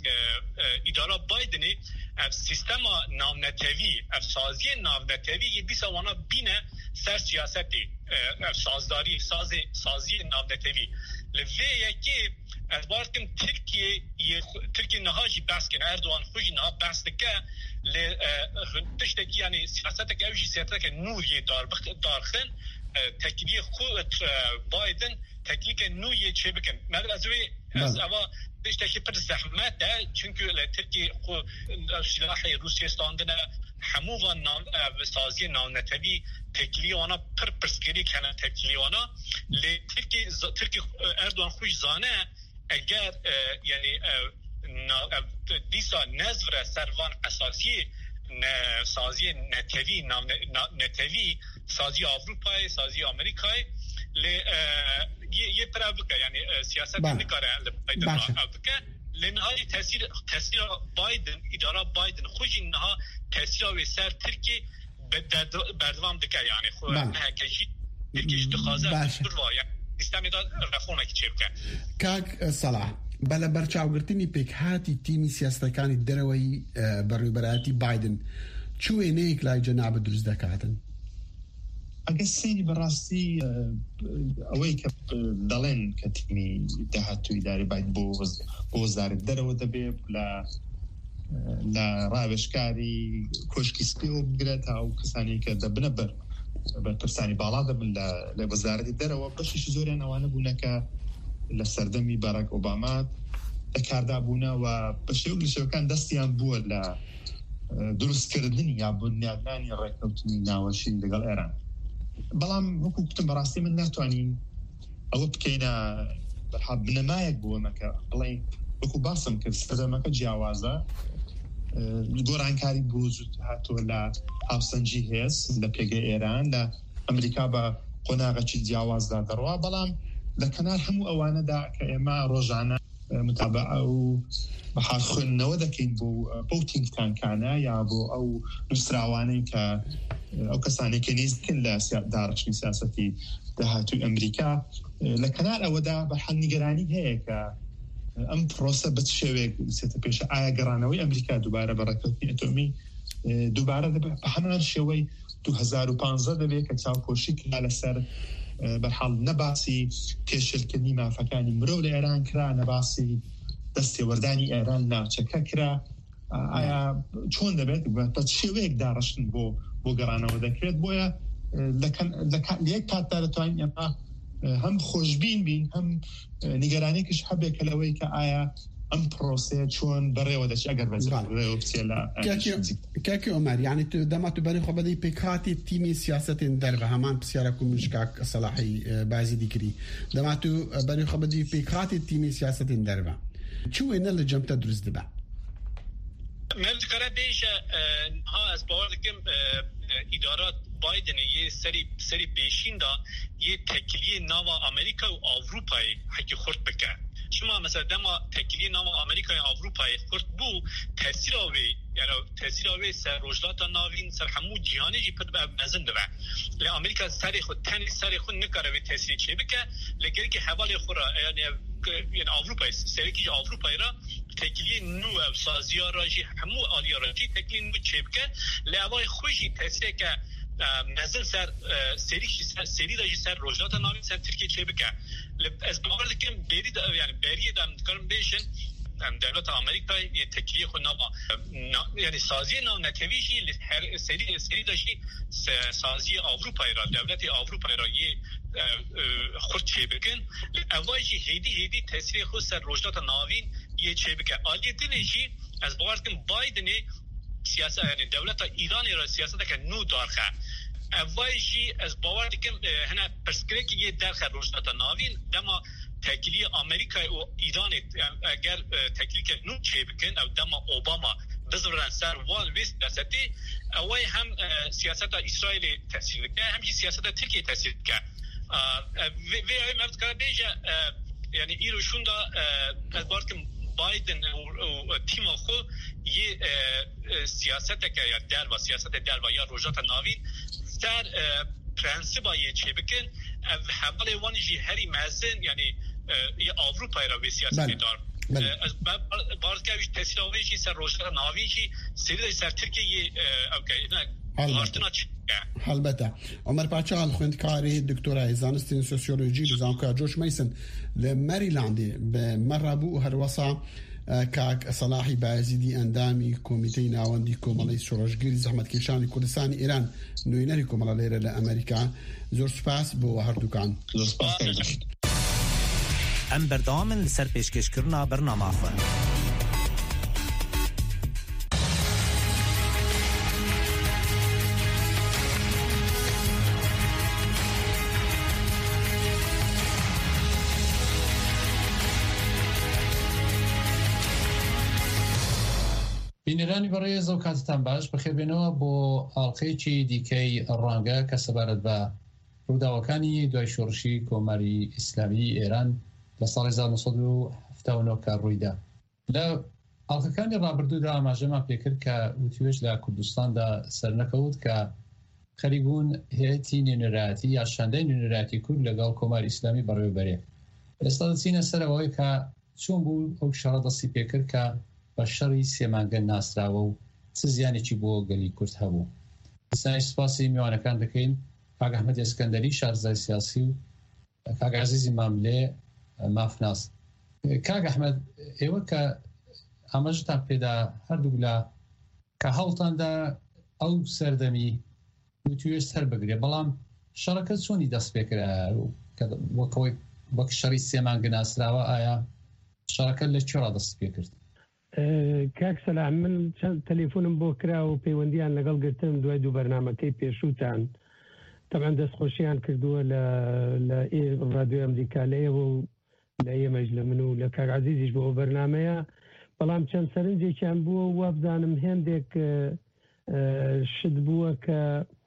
اداره بایدنی اف سیستم نامنتوی اف سازی نامنتوی یه بیسا وانا بینه سر سیاستی اف سازداری سازی سازی نامنتوی لوی یکی از بارکم ترکیه ترکیه نهاجی بس کن اردوان خوشی نها بس که ل تشتکی یعنی سیاست که اوجی سیاست که نوری دار بخ دارخن تکلیه خود بایدن تکلیه نوری چه بکن مگر از وی از اوا تشتکی پر زحمت ده چونکه ترکیه خو سلاح روسیه استاندنه همو و نام سازی نامنتوی تکلیه وانا پر پرسکری کنه تکلیه وانا ل ترکیه ترکیه اردوان خوش زانه اگر یعنی دیسا نظر سروان اساسی سازی نتوی نتوی سازی آوروپای سازی آمریکای ل یه پرابکه یعنی سیاست نکاره لبایدن لنهایی تاثیر تاثیر بایدن اداره بایدن خوش اینها تاثیر و سر ترکیه بردوام دکه یعنی خو نه کشی ترکیش دخوازه بروا یعنی سیستمی دا رفونه که چه بکن کاک صلاح بەلە بەرچاوگرتنی پێکهاتی تیمی سیاستەکانی دەرەوەی بەڕێوەبەرایەتی بایدن چ وێنەیەک لای جەنابە دروست دەکاتن؟ ئەگە سێری بەڕاستی ئەوەی کە دەڵێن کە تیمی داهاتووی داری باید بۆ وەزارەت دەرەوە دەبێ لە ڕاوێژکاری کۆشکی سپیەوە بگرێت ئەو کەسانی کە دەبنە بەر بە پرسانی باڵا دەبن لە وەزارەتی دەرەوە بەشیشی زۆریان ئەوانە بوونەکە لە سەردەمی باراک ئۆباما بەکاردابوونە و بە شێو لە شێوەکان دەستیان بووە لە دروستکردنی یا بنیادنانی ڕێککەوتنی ناوەشی لەگەڵ ئێران. بەڵام وەکو گوتم بەڕاستی من ناتوانین ئەوە بکەینە بەرحەڵ بنەمایەک بووەمەکە بڵێ وەکو باسم کرد سەردەمەکە جیاوازە گۆڕانکاری بۆ زوو هاتووە لە هاوسەنجی هێز لە پێگەی ئێران لە ئەمریکا بە قۆناغەکی جیاوازدا دەڕوا بەڵام لە کەنار هەموو ئەوانەدا کە ئێمە ڕۆژانە متابعە و بەحال خوێندنەوە دەکەین بۆ بەو تینکتانکانە یا بۆ ئەو نووسراوانەی کە ئەو کەسانێک کە نزیکن لە داڕشتنی سیاسەتی داهاتووی ئەمریکا لە کەنار ئەوەدا بەحال نیگەرانی هەیە کە ئەم پرۆسە بە چ شێوەیەک سێتە پێشە ئایا گەڕانەوەی ئەمریکا دووبارە بە ڕێککەوتنی ئەتۆمی دووبارە بە هەمان شێوەی دوو هەزار و پانزە دەبێت کە چاوپۆشی کرا لەسەر بەرحەڵ نەباسی تێشێلکردنی مافەکانی مرۆڤ لە ئێران کرا نەباسی دەستێوەردانی ئێران ناوچەکە کرا ئایا چۆن دەبێت بە شێوەیەک داڕشتن بۆ بۆ گەڕانەوە دەکرێت بۆیە لە یەک کاتدا دەتوانین ئێمە هەم خۆشبین بین هەم نیگەرانێکیش هەبێت کە لەوەی کە ئایا ئەم پرۆسەیە چۆن بەڕێوە دەچ ئەگەر کاکی ئۆمەر یعنی تو دەما تو بەری خۆ بەدەی پێکهاتی تیمی سیاسەتێن دەربە هەمان پرسیارە و مشکاک سەلاحی بازی دیکری دەما تو بەری خۆ بەدەی پێکهاتی تیمی سیاسەتێن دەربە چ وێنە لە جەمتە دروست دەبە ملکره بیشه ها از باور دکم ادارات بایدن یه سری سری پیشین دا یه تکلیه ناو امریکا و اروپای حکی خورد بکن شما مثلا دما تکلیه ناو امریکا و اروپای خورد بو تاثیر آوی یعنی تاثیر آوی سر روجلات ناوین سر همو جهانی جی پد بزن دوه لی امریکا سری خود تنی سری خود نکاره به تاثیر چه بکن لگری که حوالی خورا یعنی یعنی اروپای سری که اروپای را تکلیه نو و سازیا راجی همو آلیا راجی تکلیه نو چه بکن لعوای خوشی تاثیر که نزل سر سری سر سری داشی سر روجلات ناوین سر ترکیه چه بکن از باور دکم بری دا یعنی بری دام کارم بیشن دولت آمریکا یه تکلیه خود نام یعنی سازی نام نتویجی هر سری سری داشی سازی اروپایی را دولت اروپایی را یه خود چه بکن اوایجی هیدی هیدی تاثیر خود سر روجلات ناوین یه چه بکن آلیه دنیجی از باور دکم بایدنی سیاست یعنی دولت ایران را سیاست که نو دارخه اوایجی از باور دکم هنه پرسکره که یه درخه روجلات ناوین دما تکلیه آمریکا و ایران اگر تکلیه که نو چه بکن او دما اوباما بزرگان سر وال ویست دستی اوای هم سیاست اسرائیل تاثیر که همچی سیاست ترکیه تاثیر که و ای مرد کرده بیجه یعنی ایروشون دا از باور که بایدن و تیم خود یه سیاست که یا در و سیاست در و یا روجات ناوین در پرنسیبا یه چه بکن حوالی وانجی هری مزن یعنی یه اروپایی را به سیاست دار از بارد که اوش تحصیل آویشی سر روجات ناوینشی سری داشت سر ترکیه یه هارتنا چه هەڵبەتە ئەمەر پاچال خوێندکاری دکتۆرای زانستین سۆسیۆلۆژی لە زانکۆ جۆش مەیسن لە مەریلاندی بە مەڕابوو هەروەسا کاک سەلاحی بایزیدی ئەندامی کۆمیتەی ناوەندی کۆمەڵی شۆڕژگیری زەحمەتکێشانی کوردستانی ئێران نوێنەری کۆمەڵە لێرە لە ئەمریکا زۆر سوپاس بۆ هەردووکان ئەم بەردەوامن لەسەر پێشکەشکردنا بەرنامە خۆن بینەرانی بەڕێز و کاتتان باش بەخێربێنەوە بۆ ئاڵلقەیەکی دیکەی ڕەنگە کە سەبارەت بە ڕووداوەکانی دوای شۆڕشی کۆماری ئیسلامی ئێران لە ساڵی هەزار و نۆ سەد و هەفتاد و نۆ کە ڕوویدا لە ئاڵلقەکانی ڕابردوودا ئاماژەمان پێکرد کە وتیوێژ لە کوردستاندا سەرنەکەوت کە خەریکبوون هەیەتی نوێنەرایەتی یا شاندەی نوێنەرایەتی کورد لەگەڵ کۆماری ئیسلامی بەڕێوەبەرێ ئێستا دەچینە سەرەوەی کە چۆن بوو ئەو شەڕە دەستی پێکرد کە بە شەڕی سێمانگە ناسراوە و چ زیانێکی بۆ گەلی کورد هەبوو. ئێستا سوپاسی میوانەکان دەکەین کاک ئەحمەد ئەسکەندەری شارزای سیاسی و کاک عەزیزی ماملێ مافناس. کاک ئەحمەد ئێوە کە ئاماژتان پێدا هەردوو لە کە هەوڵتاندا ئەو سەردەمی وتوێژ سەر بگرێ بەڵام شەڕەکە چۆنی دەست پێکرا وەکەوەی وەک شەڕی سێمانگە ناسراوە ئایا شەڕەکە لە کوێڕا دەست پێکرد؟ کاک سەلام من چەند تەلێفۆنم بۆ کرا و پەیوەندیان لەگەڵ گرتم دوای دوو بەرنامەکەی پێشووتان تەمان دەستخۆشییان کردووە لە ڕادیۆی ئەمریکا لە ئێوە و لە ئێمەش لە من و لە کاک عەزیزیش بۆ بەرنامەیە بەڵام چەند سەرنجێکیان بووە وا بزانم هێندێک شت بووە کە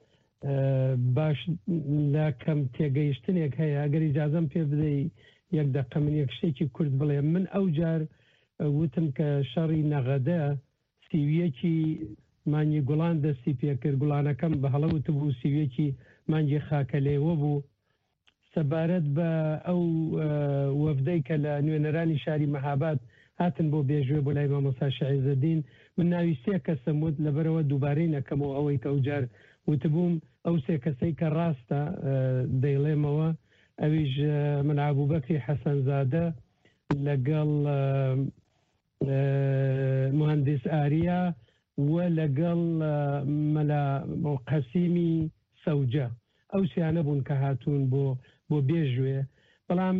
باش لە کەم تێگەیشتنێک هەیە ئەگەر ئیجازەم پێ بدەی یەک دەقە من یەک شتێکی کورد بڵێ من ئەو جار وتم کە شەڕی نەغەدە سیویەکی مانگی گوڵان دەستی پێکرد گوڵانەکەم بە هەڵەوت بوو سیویەکی مانگی خاکە لێوە بوو سەبارەت بە ئەو وەفدەی کە لە نوێنەرانی شاری مەهاباد هاتن بۆ بێژوێ بۆ لای مامۆستا شەعیزەدین من ناوی سێ کەسم وت لەبەرەوە دووبارەی نەکەمەوە ئەوەی کە ئەوجار وتبووم ئەو سێ کەسەی کە ڕاستە دەیڵێمەوە ئەویش من عەبووبەکری حەسەنزادە لەگەڵ مهندس ئاریا و لەگەڵ مەلا قەسیمی سەوجە ئەو سیانە بوون کە هاتوون بۆ بۆ بێژوێ بەڵام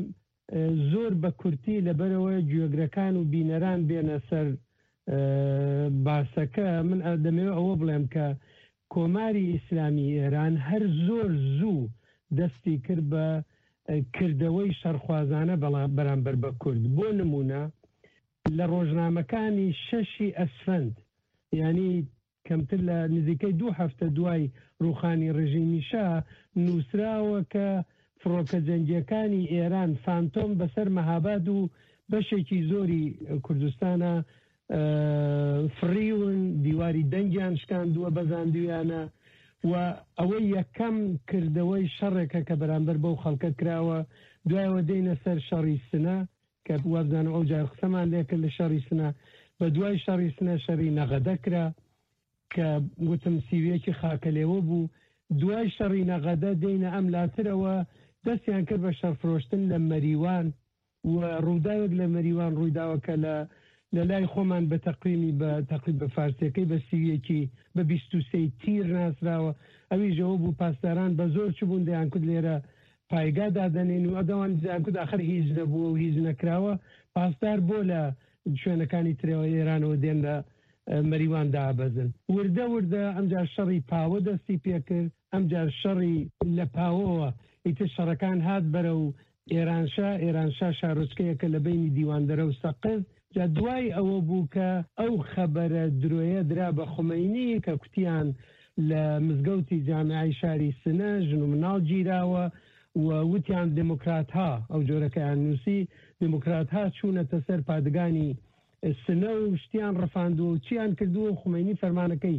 زۆر بە کورتی لەبەرەوە گوێگرەکان و بینەران بێنە سەر باسەکە. من دەمەوێت ئەوە بڵێم کە کۆماری ئیسلامی ئێران هەر زۆر زوو دەستی کرد بە کردەوەی شەرخوازانە بەرامبەر بە کورد. بۆ نمونە لە ڕۆژنامەکانی شەشی ئەسفەند، یعنی کەمتر لە نزیکەی دوو هەفتە دوای ڕوخانی ڕژیمی شا نووسراوە کە فڕۆکە جەنگیەکانی ئێران فانتۆم بەسەر مەهاباد و بەشێکی زۆری کوردستانە فڕیون، دیواری دەنگیان شکاندووە بەزاندویانە و ئەوەی یەکەم کردەوەی شەڕێکە کە بەرامبەر بەو خەڵکە کراوە. دوایەوە دێنە سەر شەڕی سنە کە وابزانە ئەو جار قسەمان لێکرد لە شەڕی سنە. بە دوای شەڕی سنە شەڕی نەغەدە کرا کە وتم سیوێکی خاکە لێوە بوو. دوای شەڕی نەغەدە دێنە ئەم لاترەوە دەستیان کرد بە شەرفرۆشتن لە مەریوان و ڕووداوێک لە مەریوان ڕوویداوە کە لە لە لای خۆمان بە تەقریمی بە تەقریب بە فارسیەکەی بە سیوێکی بە بیست و سێ تیر ناسراوە. ئەوی ژەوە بوو پاسداران بە زۆر چ بوون دەیان کورد لێرە پایگا دادەنێن و ئەدەوان زیان کورد ئاخر هیچ نەبووە و هیچ نەکراوە. پاسدار بۆ لە شوێنەکانی ترەوە ئێرانەوە دێن لە مەریوان دابەزن. وردە وردە ئەمجار شەڕی پاوە دەستی پێکرد، ئەمجار شەڕی لە پاوەوە ئیتر شەڕەکان هات بەرە و ئێرانشا ئێرانشا شارۆچکەیەکە لە بینی دیواندەرە و سەقز. جا دوای ئەوە بوو کە ئەو خەبەرە درۆیە درا بە خومەینی کە کوتیان لە مزگەوتی جامعای شاری سنە ژن و مناڵ گیراوە و وتیان دموکراتها ئەو جۆرەکەیان نووسی دموکراتها چوونەتە سەر پادگانی سنە و شتیان ڕفاندووە و چیان کردووە و خومەینی فەرمانەکەی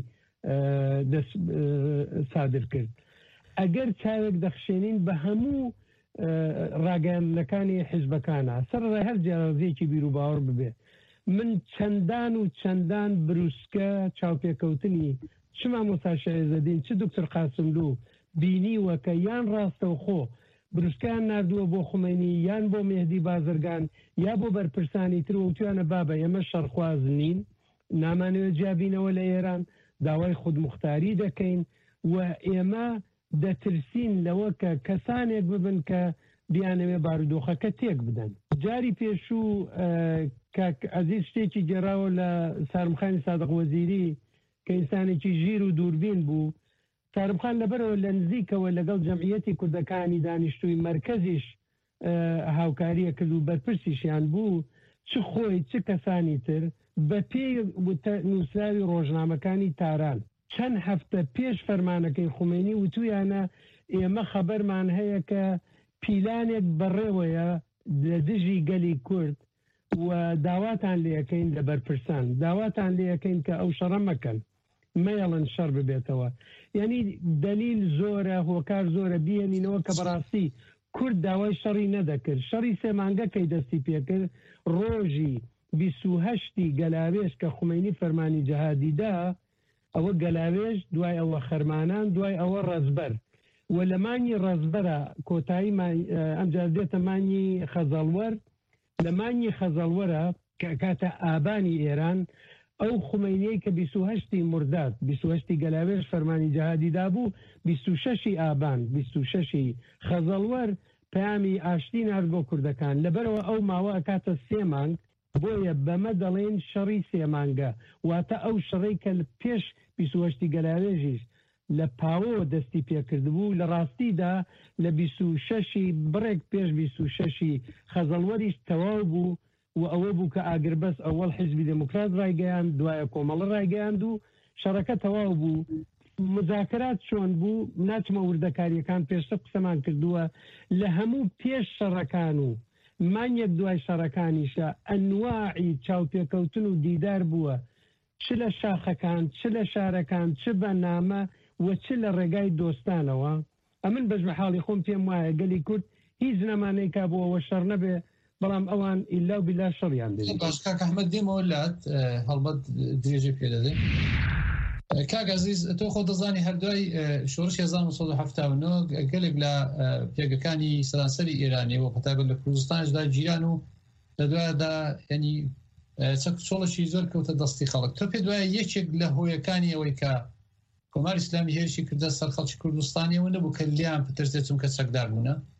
سادر کرد. ئەگەر چاوێک دەخشێنین بە هەموو ڕاگەیاندنەکانی حیزبەکانە سەر ڕای هەر جیاوازیەکی بیر و باوەڕ ببێ. من چەندان و چەندان بروسکە چاوپێکەوتنی چ مامۆستا شایزەدین چ دکتۆر قاسملو بینیوە کە یان ڕاستەوخۆ بروسکیان نردووە بۆ خومەینی یان بۆ مێهدی بازرگان یا بۆ بەرپرسانی تر و توانە بابە ئێمە شەڕخواز نین، نامانەوێت جیابینەوە لە ئێران، داوای خودمختاری دەکەین و ئێمە دەترسین لەوە کە کەسانێک ببن کە بیانەوێ بارودۆخەکە تێک بدەن. جاری پێشوو عەزیز شتێکی گێڕاوە لە سارمخانی سادق وەزیری کە ئینسانێکی ژیر و دووربین بوو. سارمخان لەبەرەوە لە نزیکەوە لەگەڵ جەمعیەتی کوردەکانی دانیشتووی مرکزیش هاوکاریە کرد و بەرپرسیشیان بوو، چ خۆی چ کەسانی تر بە پێی نووسراوی ڕۆژنامەکانی تاران چەند هەفتە پێش فەرمانەکەی خومەینی وتویانە ئێمە خەبەرمان هەیە کە پیلانێک بەڕێوەیە لە دژی گەلی کورد و داواتان لێەکەین لە بەرپرسان، داواتان لێەکەین کە ئەو شەڕە مەکەن، مەیەڵن شەڕ ببێتەوە. یعنی دلیل زۆرە، هۆکار زۆرە بیێنینەوە کە بەڕاستی کورد داوای شەڕی نەدەکرد. شەڕی سێمانگەکەی دەستی پێکرد ڕۆژی بیست و هەشتی گەلاوێش کە خومەینی فەرمانی جەهادیدا، ئەوە گەلاوێش، دوای ئەوە خەرمانان، دوای ئەوە ڕەزبەر و لە مانگی ڕەزبەرە کۆتایی ئەمجار دێتە مانگی خەزەڵوەر. لە مانگی خەزەڵوەرە کە کاتە ئابانی ئێران ئەو خومەینیەی کە بیست و هەشتی مرداد بیست و هەشتی گەلاوێش فەرمانی جەهادیدا بوو، بیست و شەشی ئابان بیست و شەشی خەزەڵوەر پەیامی ئاشتی نارد بۆ کوردەکان. لەبەرەوە ئەو ماوە ئەکاتە سێ مانگ، بۆیە بەمە دەڵێن شەڕی سێمانگە، واتە ئەو شەڕی کە پێش بیست و هەشتی گەلاوێژیش لە پاوەوە دەستی پێکرد بوو، لە ڕاستیدا لە بیست و شەشی بڕێک پێش بیست و شەشی خەزەڵوەریش تەواو بوو و ئەوە بوو کە ئاگربەس ئەوەڵ حیزبی دموکرات ڕایگەیاند، دوایە کۆمەڵە ڕایگەیاند و شەڕەکە تەواو بوو. مذاکرات چۆن بوو ناچمە وردەکاریەکان پێشتر قسەمان کردووە لە هەموو پێش شەڕەکان و مانیەک دوای شەڕەکانیشە ئەنواعی چاوپێکەوتن و دیدار بووە، چ لە شاخەکان، چ لە شارەکان، چ بە نامە و چ لە ڕێگای دۆستانەوە. ئەمن بەش بە حاڵی خۆم پێم وایە گەلی کورد هیچ نەمانەی کا بووەوە شەڕ نەبێ، بەڵام ئەوان ئیلا و بیلا شەڕیان دێت. باش کاک ئەحمەد دێمەوە لات هەڵبەت درێژە پێ دەدەین. کاک عەزیز تۆ خۆ دەزانی هەردوای شۆڕشی هەزار و نۆ سەد و هەفتاد و نۆ گەلێک لە پێگەکانی سەرانسەری ئێرانی و پەتابەت لە کوردستانشدا گیران و لە دوایدا ینی چەک چۆڵەشی زۆر کەوتە دەستی خەڵک. تۆ پێ دوایە یەکێک لە هۆیەکانی ئەوەی کە کۆماری ئیسلامی هێرشی کردە سەر خەڵکی کوردستانیەوە نەبوو کە لیان پترسێت چونکە چەکدار بوونە؟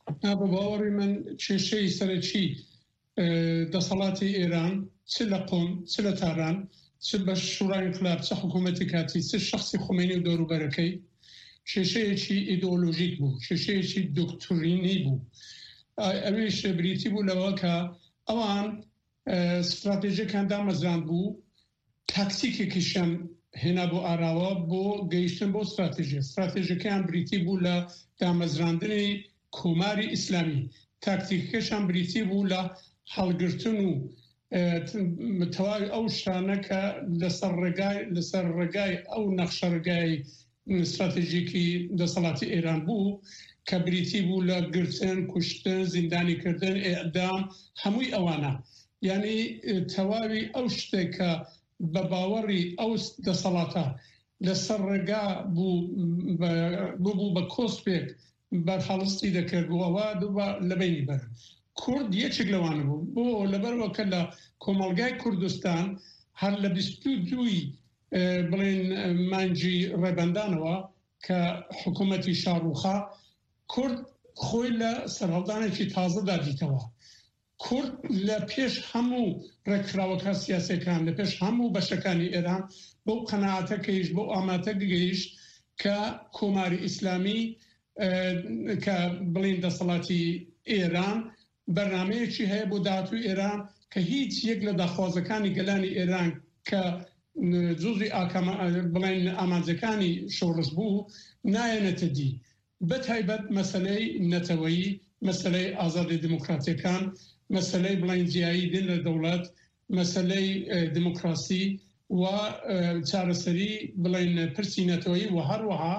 بە باوەڕی من کێشەی سەرەکی دەسەڵاتی ئێران چ لە قۆم چ لە تاران چ بە شوڕای انقلاب چ حکوومەتی کاتی چ شخصی خۆمینی و دەوروبەرەکەی کێشەیەکی ئیدئۆلۆژیک بوو، کێشەیەکی دۆکتورینی بوو. ئەوێش بریتی بوو لەوە کە ئەوان استراتێژیەکان دامەزراند بوو، تاکتیکێکیشان هێنا بۆ ئاراوە بۆ گەیشتن بۆ استراتێژی. استراتێژەکەیان بریتی بوو لە دامەزراندنی کۆماری ئیسلامی، تاکتیکەکەشان بریتی بوو لە هەڵگرتن و تەواوی ئەو شانە کە لەسەر ڕێگای لەسەر ڕێگای ئەو نەخشە ڕێگای استراتێژیکی دەسەڵاتی ئێران بوو کە بریتی بوو لە گرتن، کوشتن، زیندانیکردن، ئێعدام، هەمووی ئەوانە. یعنی تەواوی ئەو شتێک کە بە باوەڕی ئەو دەسەڵاتە لەسەر ڕێگا بوو بە کۆسپێک بەرهەڵستی دەکردبووەوە لەبینی بەر. کورد یەکێک لەوانە بوو بۆ لەبەرەوە کە لە کۆمەڵگای کوردستان هەر لە بیست و دووی بڵێن مانگی ڕێبەندانەوە کە حکوومەتی شاڕوخا کورد خۆی لە سەرهەڵدانێکی تازەدا دیتەوە. کورد لە پێش هەموو ڕێکخراوەکە سیاسەکان لە پێش هەموو بەشەکانی ئێران بۆ قەناعەتە گەیشت بۆ ئاماتە گەیشت کە کۆماری ئیسلامی کە بڵین دەسەڵاتی ئێران بەرنامەیەکی هەیە بۆ داهاتووی ئێران کە هیچ یەک لە داخوازەکانی گەلانی ئێران کە جزئی بڵین ئامانجەکانی شۆڕش بوو نایەنێتە دی. بە تایبەت مەسەلەی نەتەوەیی، مەسەلەی ئازادی دموکراتیەکان، مەسەلەی بڵینجیایی دین لە دەوڵەت، مەسەلەی دموکراسی و چارەسەری بڵین پرسی نەتەوەیی و هەروەها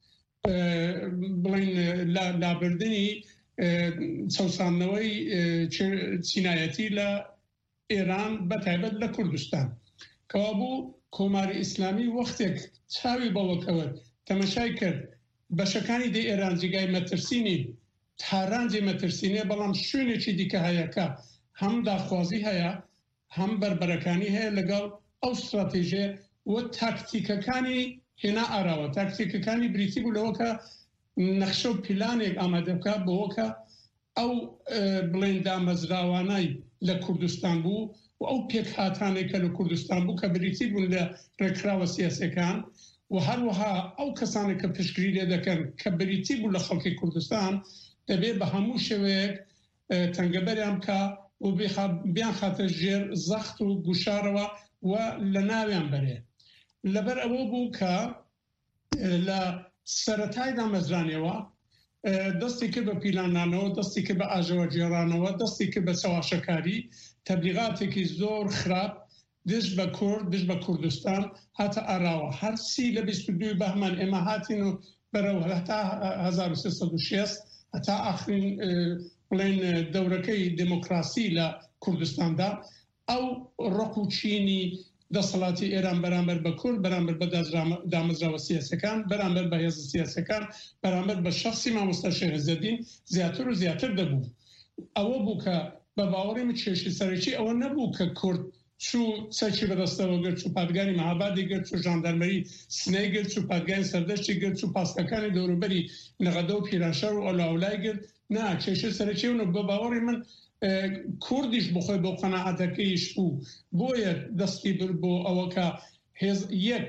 بڵین لابردنی چەسانەوەی چینایەتی لە ئێران بە تایبەت لە کوردستان. کەوا بوو کۆماری ئیسلامی وەختێک چاوی بەوەکەوت تەمەشای کرد بەشەکانی دەی ئێران جێگای مەترسینی تارانجی مەترسینێ، بەڵام شوێنێکی دیکە هەیەکە هەم داخوازی هەیە هەم بربەرەکانی هەیە لەگەڵ ئەو استراتێژێ و تاکتیکەکانی هێنا ئاراوە. تاکتیکەکانی بریتی بوو لەوەکە نەخشە و پیلانێک ئامادە بکات بۆەوەکە ئەو بڵێن دامەزراوانەی لە کوردستان بوو و ئەو پێک هاتانێکە لە کوردستان بوو کە بریتی بوون لە ڕێکخراوە سیاسەکان و هەروەها ئەو کەسانێک کە پشتگیری لێ دەکەن کە بریتی بوو لە خەڵکی کوردستان دەبێت بە هەموو شێوەیەک تەنگەبەریان بکە و بیان خاتە ژێر زەخت و گوشارەوە و لە ناویان بەرێ. لەبەر ئەوە بوو کە لە سەرەتای دامەزرانیەوە دەستی کرد بە پیلانانەوە، دەستی کرد بە ئاژەوە جێرانەوە، دەستی کرد بە چاواشەکاری، تەبلیغاتێکی زۆر خراپ دش بە کورد دش بە کوردستان هاتە ئاراوە. هەرسی لە بیست و دوی بەهمان ئێمە هاتین و بەرەو هەتا هەزار و سێسەد و شێست هەتا ئاخرین بڵێن دەورەکەی دموکراسی لە کوردستاندا ئەو ڕق و چینی دەسەڵاتی ئێران بەرامبەر بە کورد، بەرامبەر بە دامەزراوە سیاسەکان، بەرامبەر بە هێز سیاسەکان، بەرامبەر بە شخصی مامۆستا شێخ عیزەدین زیاتر و زیاتر دەبوو. ئەوە بوو کە بە باوەڕی من کێشەی سەرەکی ئەوە نەبوو کە کورد چوو چەکی بەدەستەوە گرت، چوو پادگانی مەهابادی گرت، چوو ژاندەرمەری سنەی گرت، چوو پادگانی سەردەشتی گرت، چوو پاسکەکانی دەوروبەری نەغەدە و پیرانشار و ئەولاولای گرت. نا، کێشەی سەرەکی و بە باوەڕی من کوردیش بخۆی بۆ قەناعەتەکەیش بوو بۆیە دەستی بر بۆ ئەوە کە یەک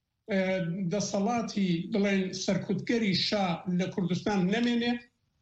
دەسەڵاتی بڵێن سەرکوتگەری شا لە کوردستان نەمێنێ،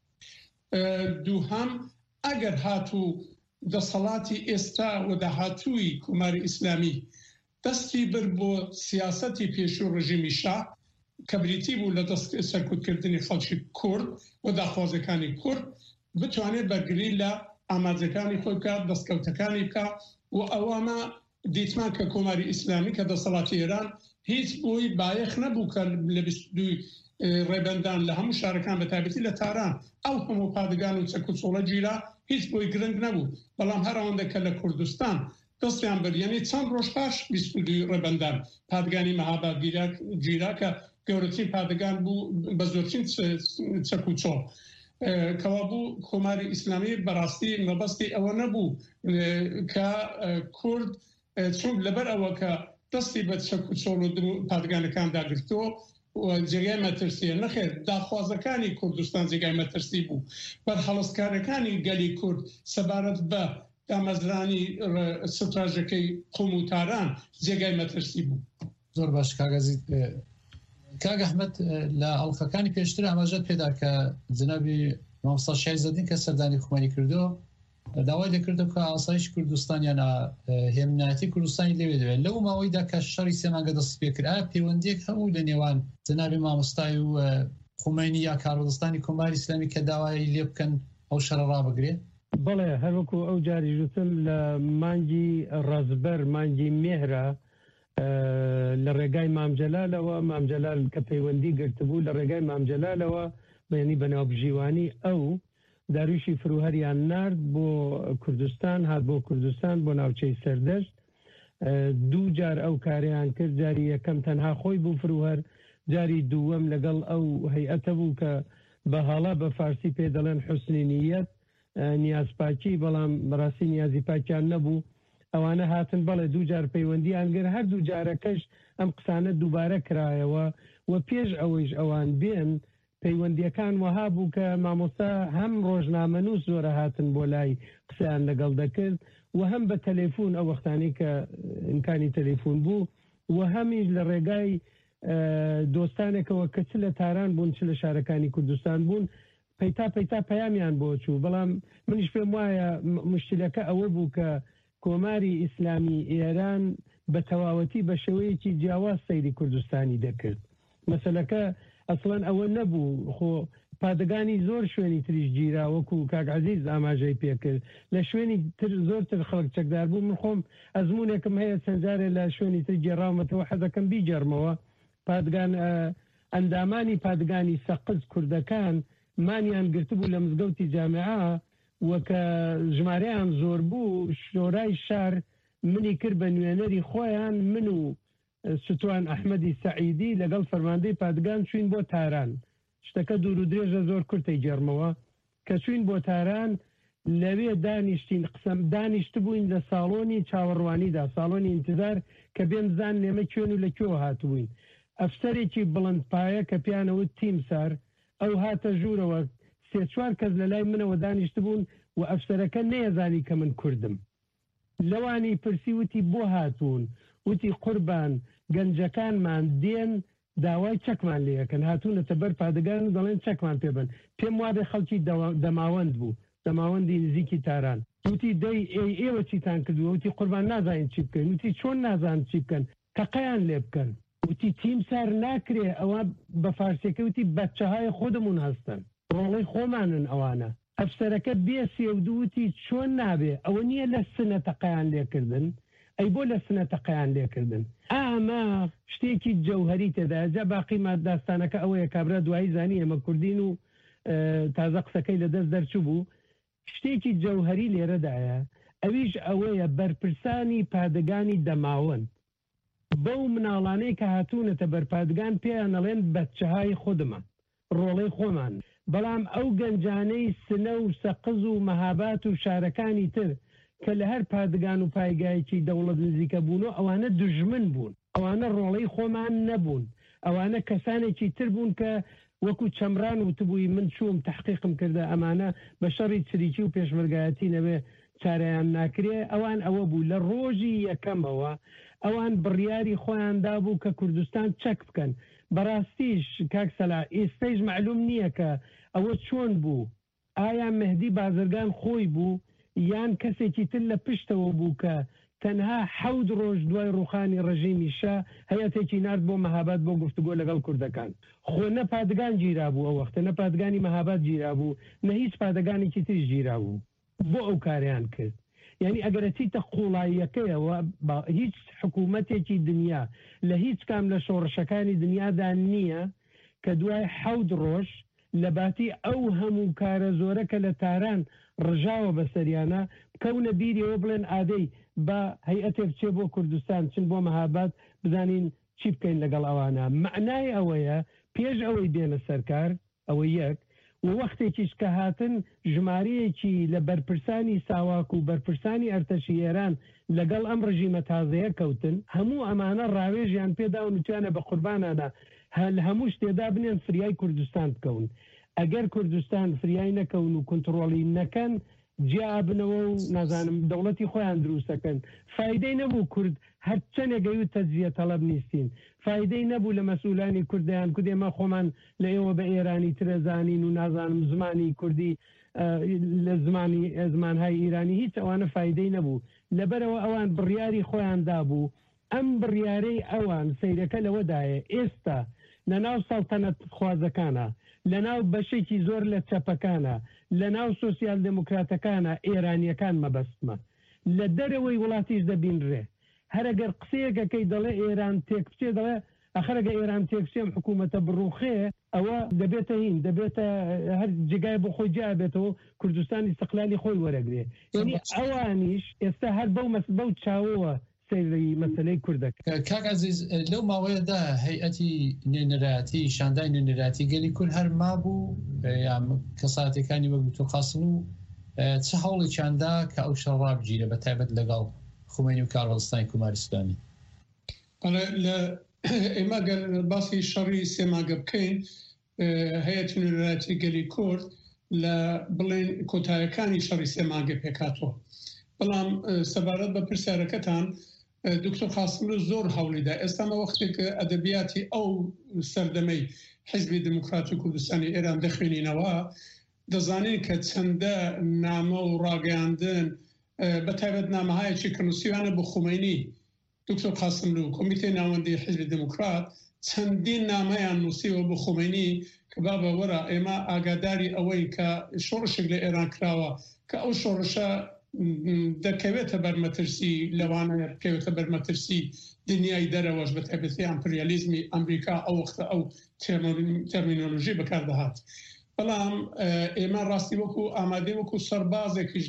دووهەم ئەگەر هاتوو دەسەڵاتی ئێستا و داهاتووی کۆماری ئیسلامی دەستی بر بۆ سیاسەتی پێشوو ڕژیمی شا کە بریتی بوو لە دەست سەرکوتکردنی خەڵکی کورد و داخوازەکانی کورد بتوانێت بەرگری لە ئاماجەکانی خۆی بکات، دەستکەوتەکانی بکە و ئەوامە دیتمان کە کۆماری ئیسلامی کە دەسەڵاتی ئێران هیچ بۆی بایەخ نەبوو کە لە بیست و دوی ڕێبەندان لە هەموو شارەکان بە تایبەتی لە تاران ئەو هەموو پادگان و چەک و چۆڵە گیرا هیچ بۆی گرنگ نەبوو. بەڵام هەر ئەوەندە کە لە کوردستان دەستیان بر، یعنی چەند ڕۆژ پاش بیست و دوی ڕێبەندان پادگانی مەهاباد گیرا کە گەورەترین پادگان بوو بە زۆرترین چەک و چۆڵ کەوا بوو کۆماری ئیسلامی بەڕاستی مەبەستی ئەوە نەبوو کە کورد چون لەبەر ئەوە کە دەستی بە چەک و چۆڵ و پادگانەکان داگرتۆ جێگای مەترسیە نەخێر داخوازەکانی کوردستان جێگای مەترسی بوو بەرهەڵستکارەکانی گەلی کورد سەبارەت بە دامەزرانی ستراژەکەی قوم و تاران جێگای مەترسی بوو. زۆر باش کاگەزیت کاگ ئەحمەد لە ئەڵلقەکانی پێشتر ئاماژەت پێدا کە جنابی مامۆستا شایزەدین کە سەردانی کومەری کردو داوای دەکردو کە ئاسایش کوردستانیان هێمنایەتی کوردستانی لێوێ دەوێت لەو ماوەیدا کە شەڕی سێمانگە دەست پێ کرد ئایا پەیوەندیەک هەموو لە نێوان جنابی مامۆستای و خومینی یا کارۆدەستانی کۆماری ئیسلامی کە داوای لێ بکەن ئەو شەڕە ڕابگرێت؟ بەڵێ هەروەکو ئەو جاری ژوتم لە مانگی ڕەزبەر مانگی مێهرە لە ڕێگای مامجەلالەوە مامجەلال کە پەیوەندی گرتبوو لە ڕێگای مامجەلالەوە بەیانی بەناوبژیوانی ئەو داروشی فروهەریان نرد بۆ کوردستان هات بۆ کوردستان بۆ ناوچەی سەردەشت دوو جار ئەو کاریان کرد جاری یەکەم تەنها خۆی بوو فروهەر جاری دووەم لەگەڵ ئەو هەیئەتە بوو کە بە هاڵا بە فارسی پێ دەڵێن حوسنی نیەت نیازپاکی بەڵام بەڕاستی نیازی پاکیان نەبوو ئەوانە هاتن بەڵێ دوو جار پەیوەندیان گر هەر دوو جارەکەش ئەم قسانە دووبارە کرایەوە و پێش ئەوەیش ئەوان بێن پەیوەندیەکان وەها بوو کە مامۆستا هەم ڕۆژنامەنووس زۆرە هاتن بۆ لای قسەیان لەگەڵ دەکرد و هەم بە تەلەفۆن ئەو وەختانی کە ئیمکانی تەلەفۆن بوو و هەمیش لە ڕێگای دۆستانێکەوە کە چ لە تاران بوون چ لە شارەکانی کوردستان بوون پەیتا پەیتا پەیامیان بۆ چوو بەڵام منیش پێم وایە مشکلەکە ئەوە بوو کە کۆماری ئیسلامی ئێران بە تەواوەتی بە شێوەیەکی جیاواز سەیری کوردستانی دەکرد مەسەلەکە ئەسڵەن ئەوە نەبوو خۆ پادگانی زۆر شوێنی تریش گیرا وەکو کاک عەزیز ئاماژەی پێکرد لە شوێنی تر زۆرتر خەڵک چەکدار بوو من خۆم ئەزمونێکم هەیە چەند جارێ لە شوێنی تر گێڕاومەتەوە حەزەکەم بیجەرمەوە پادگان ئەندامانی پادگانی سەقز کوردەکان مانیان گرتبوو لە مزگەوتی جامعە وەکە ژمارەیان زۆر بوو شۆرای شار منی کرد بە نوێنەری خۆیان من و ستوان ئەحمەدی سەعیدی لەگەڵ فەرماندەی پادگان چوین بۆ تاران شتەکە دوور و درێژە زۆر کورتەی جێرمەوە کە چوین بۆ تاران لەوێ دانیشتین قسەم دانیشت بووین لە ساڵۆنی چاوەڕوانیدا ساڵۆنی ئینتزار کە بێن زان نێمە کوێن و لە کوێ هاتبووین ئەفسەرێکی بڵند پایە کە پیانەوت تیمسار ئەو هاتە ژوورەوە سێ چوار کەس لە لای منەوە دانیشت بوون و ئەفسەرەکە نەیەزانی کە من کوردم لەوانی پرسی وتی بۆ هاتوون وتی قوربان گەنجەکانمان دێن داوای چەکمان لەکەن هاتوونەتە بەر پادگان و دەڵێن چەکمان پێبن پێم وادە خەڵکی دەماوەند بوو دەماوەندی نزیکی تاران وتی دەی ئێوە چیتان کردووە وتی قوربان نازانین چی بکەین وتی چۆن نازان چی بکەن تەقەیان لێ بکەن وتی تیمسار ناکرێ ئەوە بە فارسیەکە وتی بەچەهای خۆدمون هەستن ڕۆڵەی خۆمانن ئەوانە ئەفسەرەکە بێ سێودووتی چۆن نابێ ئەوە نییە لە سنە تەقەیان لێکردن ئەی بۆ لە سنە تەقەیان لێکردن ئاما شتێکی جەوهەری تێدا جا باقی ماداستانەکە ئەوەیە کابرا دوایی زانی ئەمە کوردین و تازە قسەکەی لە دەست دەرچوو بوو شتێکی جەوهەری لێرەدایە ئەویش ئەوەیە بەرپرسانی پادگانی دەماوەند بەو مناڵانەی کە هاتوونەتە بەرپادگان پێیان ئەڵێن بەچەهای خودمە ڕۆڵەی خۆمان بەڵام ئەو گەنجانەی سنە و سەقز و مەهابات و شارەکانی تر کە لە هەر پادگان و پایگایکی دەوڵەت نزیکە بوون و ئەوانە دژمن بوون ئەوانە ڕۆڵەی خۆمان نەبوون ئەوانە کەسانێکی تر بوون کە وەکو چەمران وتبووی من چووم تحقیقم کردە ئەمانە بە شەڕی چریکی و پێشمەرگایەتی نەبێ چارەیان ناکرێ ئەوان ئەوە بوو لە ڕۆژی یەکەمەوە ئەوان بڕیاری خۆیاندا بوو کە کوردستان چەک بکەن بەڕاستیش کاکسەلا ئێستەیش معلوم نییە کە ئەوە چۆن بوو ئایا مهدی بازرگان خۆی بوو یان کەسێکی تر لە پشتەوە بوو کە تەنها حەود ڕۆژ دوای ڕوخانی ڕژیمی شا هەیەتێکی نرد بۆ مەهابات بۆ گفتوگۆ لەگەڵ کوردەکان خۆ نە پادگان گیرا بوو ئەو وەختە نە پادگانی مەهابات گیرا بوو نە هیچ پادگانێکی تریش گیرا بوو بۆ ئەو کاریان کرد یعنی ئەگەرەچیتە قوڵاییەکەیەوە هیچ حکوومەتێکی دنیا لە هیچ کام لە شۆڕشەکانی دنیادا نییە کە دوای حەود ڕۆژ لە باتی ئەو هەموو کارە زۆرەکە لە تاران ڕژاوە بە سەریانە بکەونە بیریەوە بڵێن ئادەی بە هەیئەتێک چێ بۆ کوردستان چن بۆ مەهابات بزانین چی بکەین لەگەڵ ئەوانە معنای ئەوەیە پێش ئەوەی دێنە سەرکار ئەوە یەک و وەختێکیش کە هاتن ژمارەیەکی لە بەرپرسانی ساواک و بەرپرسانی ئەرتەشی ئێران لەگەڵ ئەم ڕژیمە تازەیە کەوتن هەموو ئەمانە ڕاوێژیان پێدا و نوتیانە بە قوربانانە هەل هەموو شتێدا بنێن فریای کوردستان بکەون ئەگەر کوردستان فریای نەکەون و کنترۆڵی نەکەن جیا بنەوە و نازانم دەوڵەتی خۆیان دروستەکەن فایدەی نەبوو کورد هەر چەندێگەی و تەجزیە تەڵەب نیستین فایدەی نەبوو لە مەسئولانی کوردیان کو دێمە خۆمان لە ئێوە بە ئێرانی ترەزانین و نازانم زمانی کوردی لە زمانی زمانهای ئیرانی هیچ ئەوانە فایدەی نەبوو لەبەرەوە ئەوان بڕیاری خۆیان دابوو ئەم بڕیارەی ئەوان سەیرەکە لەوەدایە ئێستا لە ناو سەڵتەنەت خوازەکانە لە ناو بەشێکی زۆر لە چەپەکانە لە ناو سۆسیال دموکراتەکانە ئێرانیەکان مەبەستمە لە دەرەوەی وڵاتیش دەبینرێ هەرەگەر قسەیەکەکەی دەڵێ ئێران تێکچێ دەڵێ ئەخرەگە ئێران تێکچێم حکوومەتە بڕوخێ ئەوە دەبێتە هین دەبێتە هەر جگای بۆ خۆی جابێتەوە کوردستانی استقلالی خۆی وەرەگرێ یعنی ئەوانیش ئێستا هەر بەو بەو چاوەوە سەیری مەسەلەی کوردەکە کاک عەزیز لەو ماوەیەدا هەیئەتی نوێنەرایەتی شاندای نوێنەرایەتی گەلی کورد هەر مابوو یان کەساتەکانی وەک دکتۆر قاسم و چه هەوڵێکیاندا کە ئەو شەڕ ڕابگیرە بە تایبەت لەگەڵ خومینی و کارهەڵستانی کوماری سوودانی لە ئێمە گەر باسی شەڕی سێماگە بکەین هەیەتی نوێنەرایەتی گەلی کورد لە بڵێن کۆتاییەکانی شەڕی سێماگە پێکاتەوە بەڵام سەبارەت بە پرسیارەکەتان دکتۆر قاسم زۆر هەوڵیدا ئێستامە وەختێک ئەدەبیاتی ئەو سەردەمەی حیزبی دموکراتی کوردستانی ئێران دەخوێنینەوە دەزانین کە چەندە نامە و ڕاگەیاندن بە تایبەت نامەهایەکی کەنووسیوانە بۆ خومینی دکتۆر قاسم و کۆمیتەی ناوەندی حیزبی دموکرات چەندین نامەیان نووسیوە بۆ خومینی کە بابە وەرە ئێمە ئاگاداری ئەوەی کە شۆڕشێک لە ئێران کراوە کە ئەو شۆڕشە دەکەوێتە بەرمەترسی لەوانەیە بکەوێتە بەرمەترسی دنیای دەرەوەش بە تایبەتی ئەمپریالیزمی ئەمریکا ئەو وەختە ئەو تەرمینۆلۆژی بەکاردەهات بەڵام ئێمە ڕاستی وەکو ئامادەی وەکو سەربازێکیش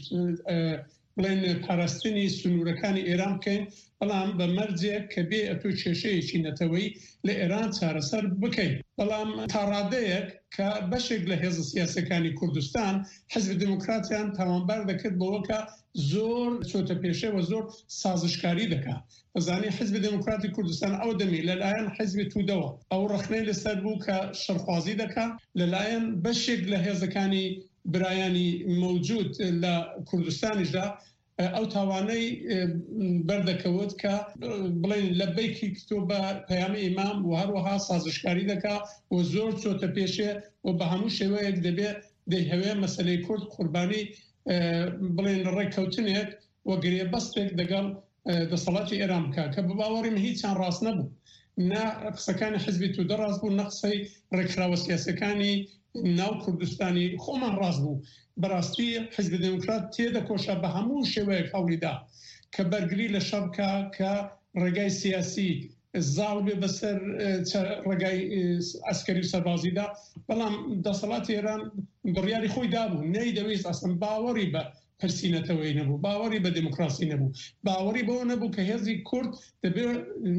بڵێن پاراستنی سنوورەکانی ئێران بکەین بەڵام بە مەرجێک کە بێ ئەتۆ کێشەیەکی نەتەوەی لە ئێران چارەسەر بکەین بەڵام تا ڕادەیەک کە بەشێک لە هێزە سیاسەکانی کوردستان حیزب دموکراتیان تاوانبار دەکرد بەوەکە زۆر چۆتە پێشەوە زۆر سازشکاری دەکات بەزانی حیزب دموکراتی کوردستان ئەو دەمی لەلایەن حیزبی توودەوە ئەو ڕخنەی لەسەر بوو کە شەرخوازی دەکات لەلایەن بەشێک لە هێزەکانی برایانی موجود لە کوردستانیشدا ئەو تاوانەی بەردەکەوت کە بڵێن لە بیکی کتۆ بە پەیامی ئیمام و هەروەها سازشکاری دەکات و زۆر چۆتە پێشێ و بە هەموو شێوەیەک دەبێت دەیهەوێ مەسەلەی کورد قوربانی بڵێن ڕێککەوتنێک و گرێ بەستێک دەگەڵ دەسەڵاتی ئێران بکات کە بە باوەڕیم هیچیان ڕاست نەبوو نا قسەکانی حیزبی توودە ڕاست بوو نەقسەی ڕێکخراوە سیاسەکانی ناو کوردستانی خۆمان ڕاست بوو بەڕاستی حیزب دموکرات تێدەکۆشە بە هەموو شێوەیەک هەوڵیدا کە بەرگری لە شەڕکە کە ڕێگای سیاسی زاڵ بێ بەسەر ڕێگای ئەسکەری و سەربازیدا بەڵام دەسەڵاتی ئێران بڕیاری خۆی دابوو نەی دەویست ئەسڵ باوەڕی بە پرسیینەتەوەی نەبوو باوەڕی بە دموکراسی نەبوو باوەڕی بەوە نەبوو کە هێزی کورد دەبێت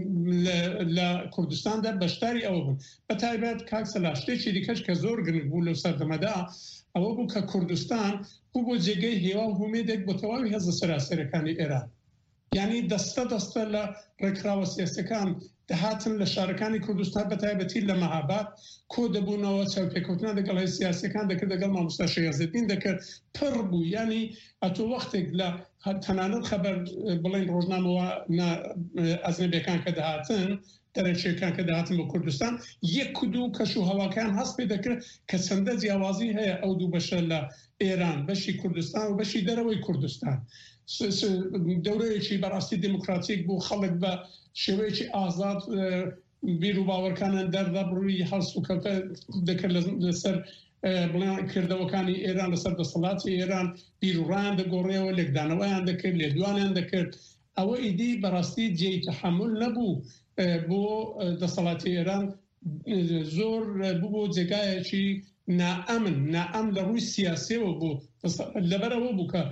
لە کوردستاندا بەشداری ئەوە بوون بە تایبەت کاکسەلا شتێکی دیکەش کە زۆر گرنگ بوو لەو سەردەمەدا ئەوە بوو کە کوردستان بوو بۆ جێگەی هێوا و هومێدێک بۆ تەواوی هێزە سەراسەرەکانی ئێران یعنی دەستە دەستە لە ڕێکخراوە سیاسەکان دەهاتن لە شارەکانی کوردستان بە تایبەتی لە مەهاباد کۆ دەبوونەوە چاوپێکەوتنان دەگەڵ هەیە سیاسەکان دەکرد دەگەڵ مامۆستا شەیازەدین دەکرد پڕ بوو ینی ئەتۆ وەختێک لە تەنانەت خەبەر بڵێن ڕۆژنامەوە ئەزنەبیەکان کە دەهاتن دەرەنچێکان کە دەهاتن بە کوردستان یەک و دوو کەش و هەواکان هەست پێ دەکرد کە چەندە جیاوازی هەیە ئەو دوو بەشە لە ئێران بەشی کوردستان و بەشی دەرەوەی کوردستان دەورەیەکی بەڕاستی دموکراتیک بوو خەڵک بە شێوەیەکی ئازاد بیر و باوەڕکانیان دەردا بڕووی هەڵس و کەوتە دەکرد لەسەر بڵێن کردەوەکانی ئێران لەسەر دەسەڵاتی ئێران بیرروڕیان دەگۆڕێەوە لێکدانەوەیان دەکرد لێدوانیان دەکرد ئەوە ئیدی بەڕاستی جێی تەحمل نەبوو بۆ دەسەڵاتی ئێران زۆر بوو جێگایەکی نائەمن نائەم لە ڕووی سیاسیەوە بوو لەبەرەوە بوو کە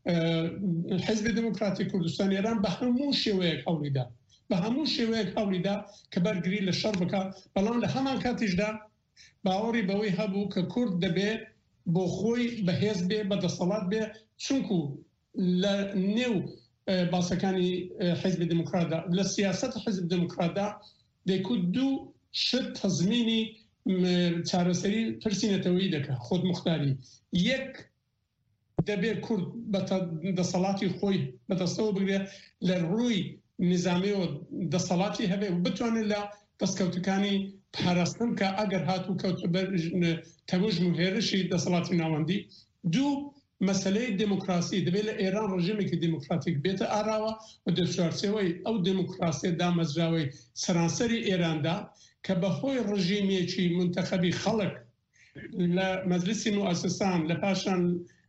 حیزب دموکراتی کوردستان ئێران بە هەموو شێوەیەک هەوڵیدا بە هەموو شێوەیەک هەوڵیدا کە بەرگری لە شەڕ بکات بەڵام لە هەمان کاتیشدا باوەڕی بەوەی هەبوو کە کورد دەبێت بۆ خۆی بەهێز بێ بە دەسەڵات بێ چونکو لە نێو باسەکانی حیزب دموکراتدا لە سیاست حیزب دموکراتدا دەیکوت دوو شت تضمینی چارەسەری پرسی نەتەوەیی دەکات خۆدمختاری یەک دەبێت کورد بە دەسەڵاتی خۆی بەدەستەوە بگرێت لە ڕووی نظامیەوە دەسەڵاتی هەبێ و بتوانێت لە دەستکەوتەکانی پاراستن کە ئەگەر هاتوو کەوت تەمژم و هێرشی دەسەڵاتی ناوەندی. دوو مەسلەی دموکراسی دەبێت لە ئێران ڕژیمێکی دموکراتیک بێتە ئاراوە و دەفشارچەوەی ئەو دموکراسی دامەزراوەی سەرانسەری ئێراندا کە بەخۆی ڕژیمێکی منتەخەبی خەڵک لە مەجلیسی موسسان لە پاشان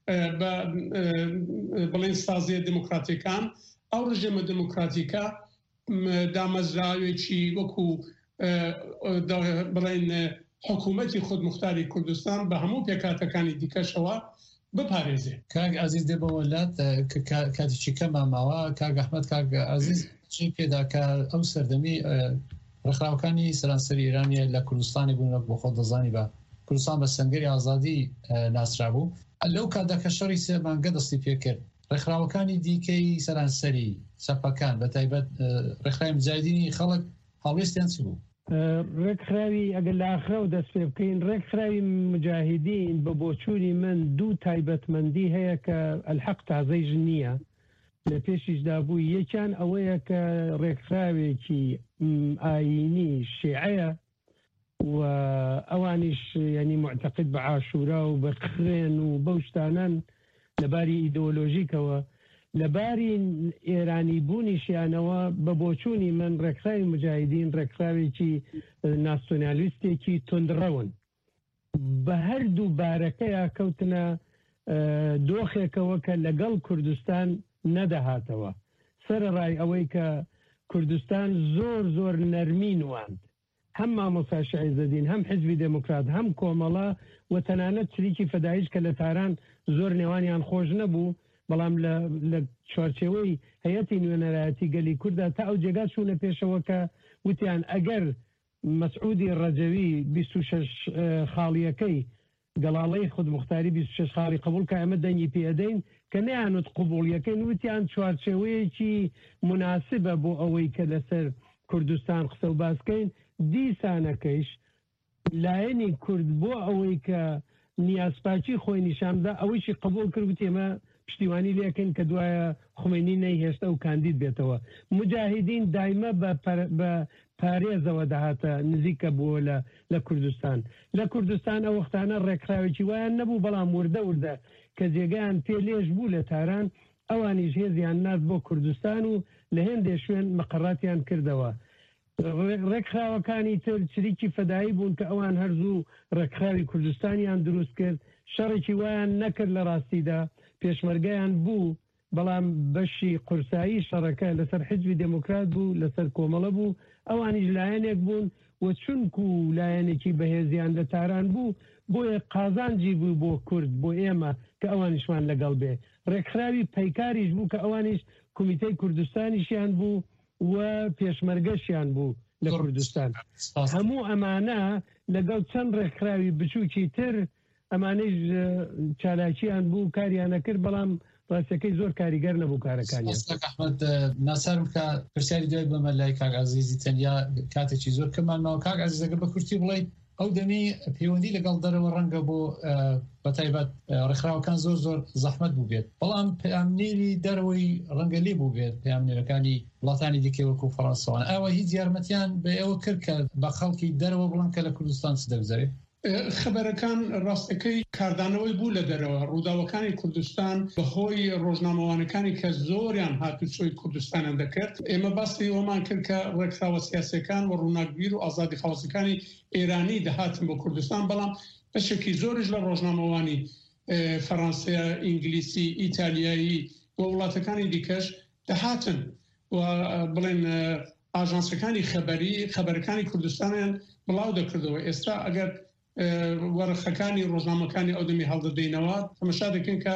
بڵین سازیە دموکراتیکان ئەو ڕژیمە دموکراتیکە دامەزراوێکی وەکو بڵین حکوومەتی خودمختاری کوردستان بە هەموو پێکاتەکانی دیکەشەوە بپارێزێ. کاک عزیز دێ بە وەلات کاتیچی کەمان ماوە کاک ئەحمەد کاک عزیز چی پێدا کە ئەو سەردەمی ڕێکخراوەکانی سەرانسەری ئێرانیە لە کوردستانی بوون بۆ خۆ دەزانی بە کوردستان بە سەنگەری ئازادی ناسرا بوو. لەو کاتدا کە شەڕی سێ مانگە دەستی پێکرد ڕێکخراوەکانی دیکەی سەرانسەری سەپەکان بە تایبەت ڕێکخراوی مجاهیدینی خەڵک هەڵوێستیان چ بوو؟ ڕێکخراوی ئەگەر لە ئاخرا و دەست پێ بکەین ڕێکخراوی مجاهیدین بە بۆچووری من دوو تایبەتمەندی هەیە کە ئەلحەق تازەی ژنیە لە پێشیشدا بوو. یەکیان ئەوەیە کە ڕێکخراوێکی ئاینی شیعەیە و ئەوانیش ینی معتەقد بە عاشورا و بە خوێن و بەو شتانان لەباری ئیدۆلۆژیکەوە لەباری ئێرانی بوونیشیانەوە بە بۆچوونی من ڕێکخراوی مجاهیدین ڕێکخراوێکی ناسیۆنالیستێکی تندڕەون بە هەردوو بارەکەیە کەوتنە دۆخێکەوە کە لەگەڵ کوردستان نەدەهاتەوە سەرڕای ئەوەی کە کوردستان زۆر زۆر نەرمین واند هەم مامۆستا شایزەدین هەم حزبی دموکرات هەم کۆمەڵە و تەنانەت چریکی فەدایش کە لە تاران زۆر نێوانیان خۆش نەبوو بەڵام لە چوارچێوەی هەیەتی نوێنەرایەتی گەلی کووردا تا ئەو جێگا چوونە پێشەوە کە وتیان ئەگەر مەسعودی ڕەجەوی بیست و شەش خاڵیەکەی گەڵاڵەی خودمختاری بیست و شەش خاڵی قبول کە ئەمە دەنگی پێدەین کە نەیانوت قبوڵیەکەی وتیان چوارچێوەیەکی مناسبە بۆ ئەوەی کە لەسەر کوردستان قسە و باسکەین. دیسانەکەیش لایەنی کورد بۆ ئەوەی کە نیازپاچی خۆی نیشاندا ئەوەیشی قبول کرد تێمە پشتیوانی لێکن کە دوایە خومێنی نەیهێشتا و کاندید بێتەوە. مجاهیدین دایمە بە پارێزەوە داهاتە نزیکە بووە لە کوردستان. لە کوردستان ئەو وەختانە ڕێکخراوێکی وایان نەبوو بەڵام وردە وردە کە جێگەیان پێ لێش بوو لە تاران ئەوانیش هێزیان ناز بۆ کوردستان و لە هێندێ شوێن مەقەڕاتیان کردەوە. ڕێکخراوەکانی تر چریکی فەدایی بوون کە ئەوان هەرزوو ڕێکخراوی کوردستانیان دروست کرد شەڕێکی وایان نەکرد لە ڕاستیدا پێشمەرگەیان بوو بەڵام بەشی قورسایی شەڕەکە لەسەر حزبی دموکرات بوو لەسەر کۆمەڵە بوو ئەوانیش لایەنێک بوون و چونکو لایەنێکی بەهێزیان لە تاران بوو بۆیە قازانجی بوو بۆ کورد بۆ ئێمە کە ئەوانیشمان لەگەڵ بێ. ڕێکخراوی پەیکاریش بوو کە ئەوانیش کۆمیتەی کوردستانیشیان بوو و پێشمەرگەشیان بوو لە کوردستان. هەموو ئەمانە لەگەڵ چەند ڕێکخراوی بچووکی تر ئەمانەی چالاکییان بوو کاریانە کرد بەڵام ڕاستەکەی زۆر کاریگەر نەبوو کارەکانی. ئەحمەد ناسارم کە پرسیاری دوای بەمە لای کاک عەزیزی تەنیا کاتێکی زۆر کەمانماوە. کاک عەزیزەکە بە کورتی بڵێ ئەو دەمی پەیوەندی لەگەڵ دەرەوە ڕەنگە بۆ بەتایبەت ڕێکخراوەکان زۆر زۆر زەحمەت بوو بێت بەڵام پەیامنێری دەرەوەی ڕەنگە لێ بوو بێت پەیامنێرەکانی وڵاتانی دیکەی وەکو فەڕەنساوان. ئاوا هیچ یارمەتیان بە ئێوە کرد کە بە خەڵکی دەرەوە بڵێن کە لە کوردستان چ دەگوزارێت؟ خبرەکان ڕاستەکەی کاردانەوەی بوو لە دەرەوە ڕووداوەکانی کوردستان بەهۆی ڕۆژنامەوانەکانی کە زۆریان هاتوچۆی کوردستانیان دەکرد. ئێمە باسی ئەومان کرد کە ڕێکخراوە سیاسیەکان و ڕووناکبیر و ئازادی خەڵسەکانی ئێرانی دەهاتن بۆ کوردستان بەڵام بەشێکی زۆریش لە ڕۆژنامەوانی فەڕەنسا ئینگلیسی ئیتالیایی و وڵاتەکانی دیکەش دەهاتن و بڵێن ئاژانسەکانی خەبەری خەبەرەکانی کوردستانیان بڵاو دەکردەوە. ئێستا ئەگەر وەرخەکانی ڕۆژنامەکانی ئەو دەمی هەڵدەدەینەوە تەماشا دەکەن کە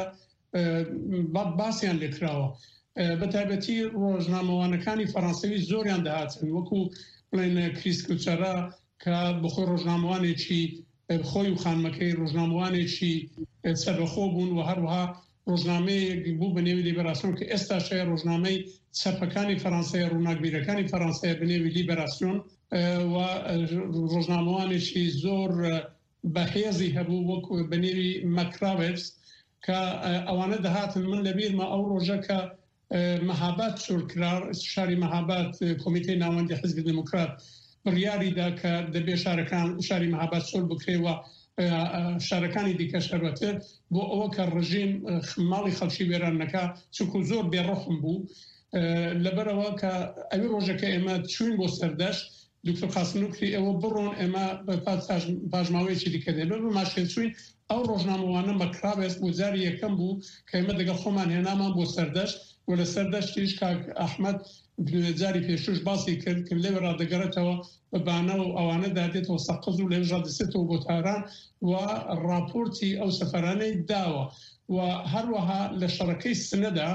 باسییان لێکراوە. بە تایبەتی ڕۆژنامەوانەکانی فەڕەنسەوی زۆریان دەهاتن وەکو بڵێن کریسکوچەرا کە بخۆی ڕۆژنامەوانێکی خۆی و خانمەکەی ڕۆژنامەوانێکی سەربەخۆ بوون و هەروەها ڕۆژنامەیەک بوو بە نێوی لیبەراسیۆن کە ئێستا شەیە ڕۆژنامەی سەرپەکانی فەڕەنسای ڕووناکبیرەکانی فەڕەنسای بە نێوی لیبەراسیۆن و ڕۆژنامەوانێکی زۆر بەهێزی هەبوو وەکو بەنێوی مەکراوێتس کە ئەوانە دەهاتن من لەبیرمە ئەو ڕۆژە کە مەهاباد چۆرکرار شاری مەهاباد کۆمیتەی ناوەندی حزبی دموکرات بڕیاریدا کە دەبێ شارەکان شاری مەهاباد چۆر بکرێەوە شارەکانی دیکە شەربەتر بۆ ئەوە کە ڕژیم ماڵی خەڵکی وێرانەکە چونکو زۆر بێڕەحم بوو لەبەرەوە کە ئەوی ڕۆژەکە ئێمە چوین بۆ سەردەشت دکتۆر قاسملووکری ئەوە بڕۆن ئێمە پاژماوەیەکی دیکە دێ بە ماشێ چوین ئەو ڕۆژنامەوانە مەکرابێت بۆ جاری یەکەم بوو کە ئێمە دەگەڵ خۆمان هێنامان بۆ سەردەشت و لە سەردەشتیش کاک ئەحمەد جاری پێشوش باسی کرد کە لێوە ڕادەگەڕێتەوە بەبانە و ئەوانە دادێتەوە سەقز و لێ ژادەسێتەوە بۆ تاران و راپۆرتی ئەو سەفەرانەی داوە و هەروەها لە شەڕەکەی سنەدا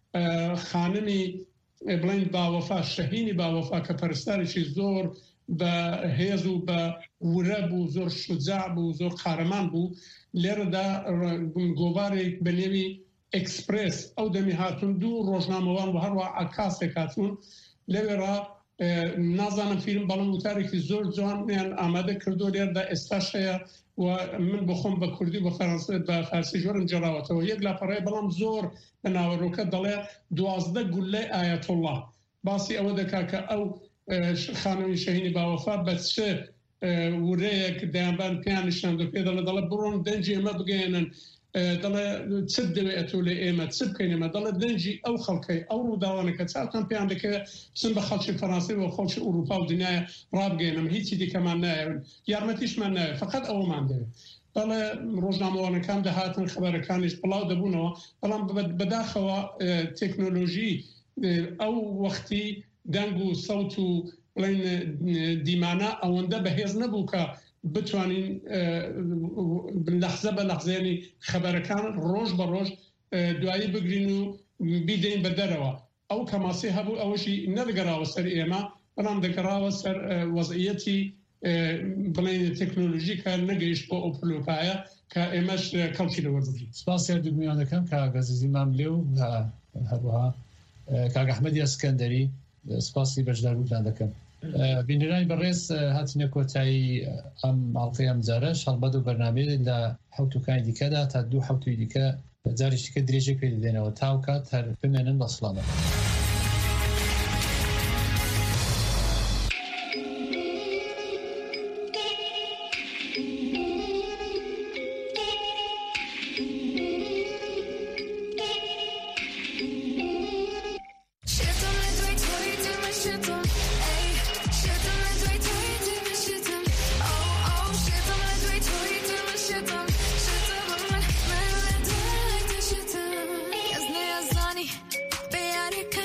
خانمی بڵین باوەفا شەهینی باوەفا کە پەرستارێکی زۆر بە هێز و بە ورە بوو زۆر شجاع بوو زۆر قارەمان بوو لێرەدا گۆڤارێک بە نێوی ئەکسپرس ئەو دەمی هاتون دوو ڕۆژنامەوان و هەروە ئاکاسێک هاتوون لەوێرا نازانم فیلم بەڵام وتارێکی زۆر جوانیان ئامادە کردو لێردا ئێستاش هەیە و من بخۆم بە کوردی بە فەرەنسی بە فارسی جۆرم جێراوەتەوە یەک لاپەڕەیە بەڵام زۆر بە ناوەڕۆکە دەڵێ دوازدە گولەی ئایەتوڵڵا باسی ئەوە دەکا کە ئەو خانەوی شەهینی باوەفا بە چ ورەیەک دەیانبان پیانیشتان پێ دەڵێ دەڵێ بڕۆن دەنجی ئێمە بگەێنن دەڵێ چ دەوێت لێ ئێمە چ بکەین ئێمە دەڵێ دەنجی ئەو خەڵکەی ئەو ڕووداوانەکە چاکان پێیان دەکەوێت بچن بە خەڵکی فەڕەنسی و خەڵکی ئوروپا و دنیای ڕابگەێنم هیچی دیکەمان نایەوێت یارمەتیشمان نایێت فقط ئەوەمان دەوێت بەڵێ ڕۆژنامەوانەکان دەهاتن خەبەرەکانیش بڵاو دەبوونەوە بەڵام بەداخەوە تێکنۆلۆژی ئەو وەختی دەنگ و سەوت و بڵین دیمانە ئەوەندە بەهێز نەبوو کە بتوانین لەحزە بە لەحزێنی خەبەرەکان ڕۆژ بە ڕۆژ دوایی بگرین و بیدەین بە دەرەوە ئەو کەماسی هەبوو ئەوەشی نەدەگەڕاوە سەر ئێمە بەڵام دەگەڕاوە سەر وەزعیەتی بڵین تێکنۆلۆژیکە نەگەیشت بۆ ئەو پلۆپایە کە ئێمەش کەڵکی لەوەربگرین. سپاس یاردوگومیان دەکەم کە گەزیزیمان لێ و هەروەها کاک ئەحمەدی ئەسکەندەری سپاسی بەشداربووتان دەکەم. بینەرانی بەڕێز هاتینە کۆتایی ئەم ماڵقەی ئەم جارەش هەڵبەت و بەرنامەیە لە حەوتوکانی دیکەدا تا دوو حەوتوی دیکە جاریشکە درێژێک پێ دێنەوە تاو کات هەر بمێنن بە سڵامەت. Be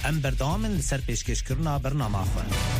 ام بردوامن لسر پیشکشکرنا برنامه خواه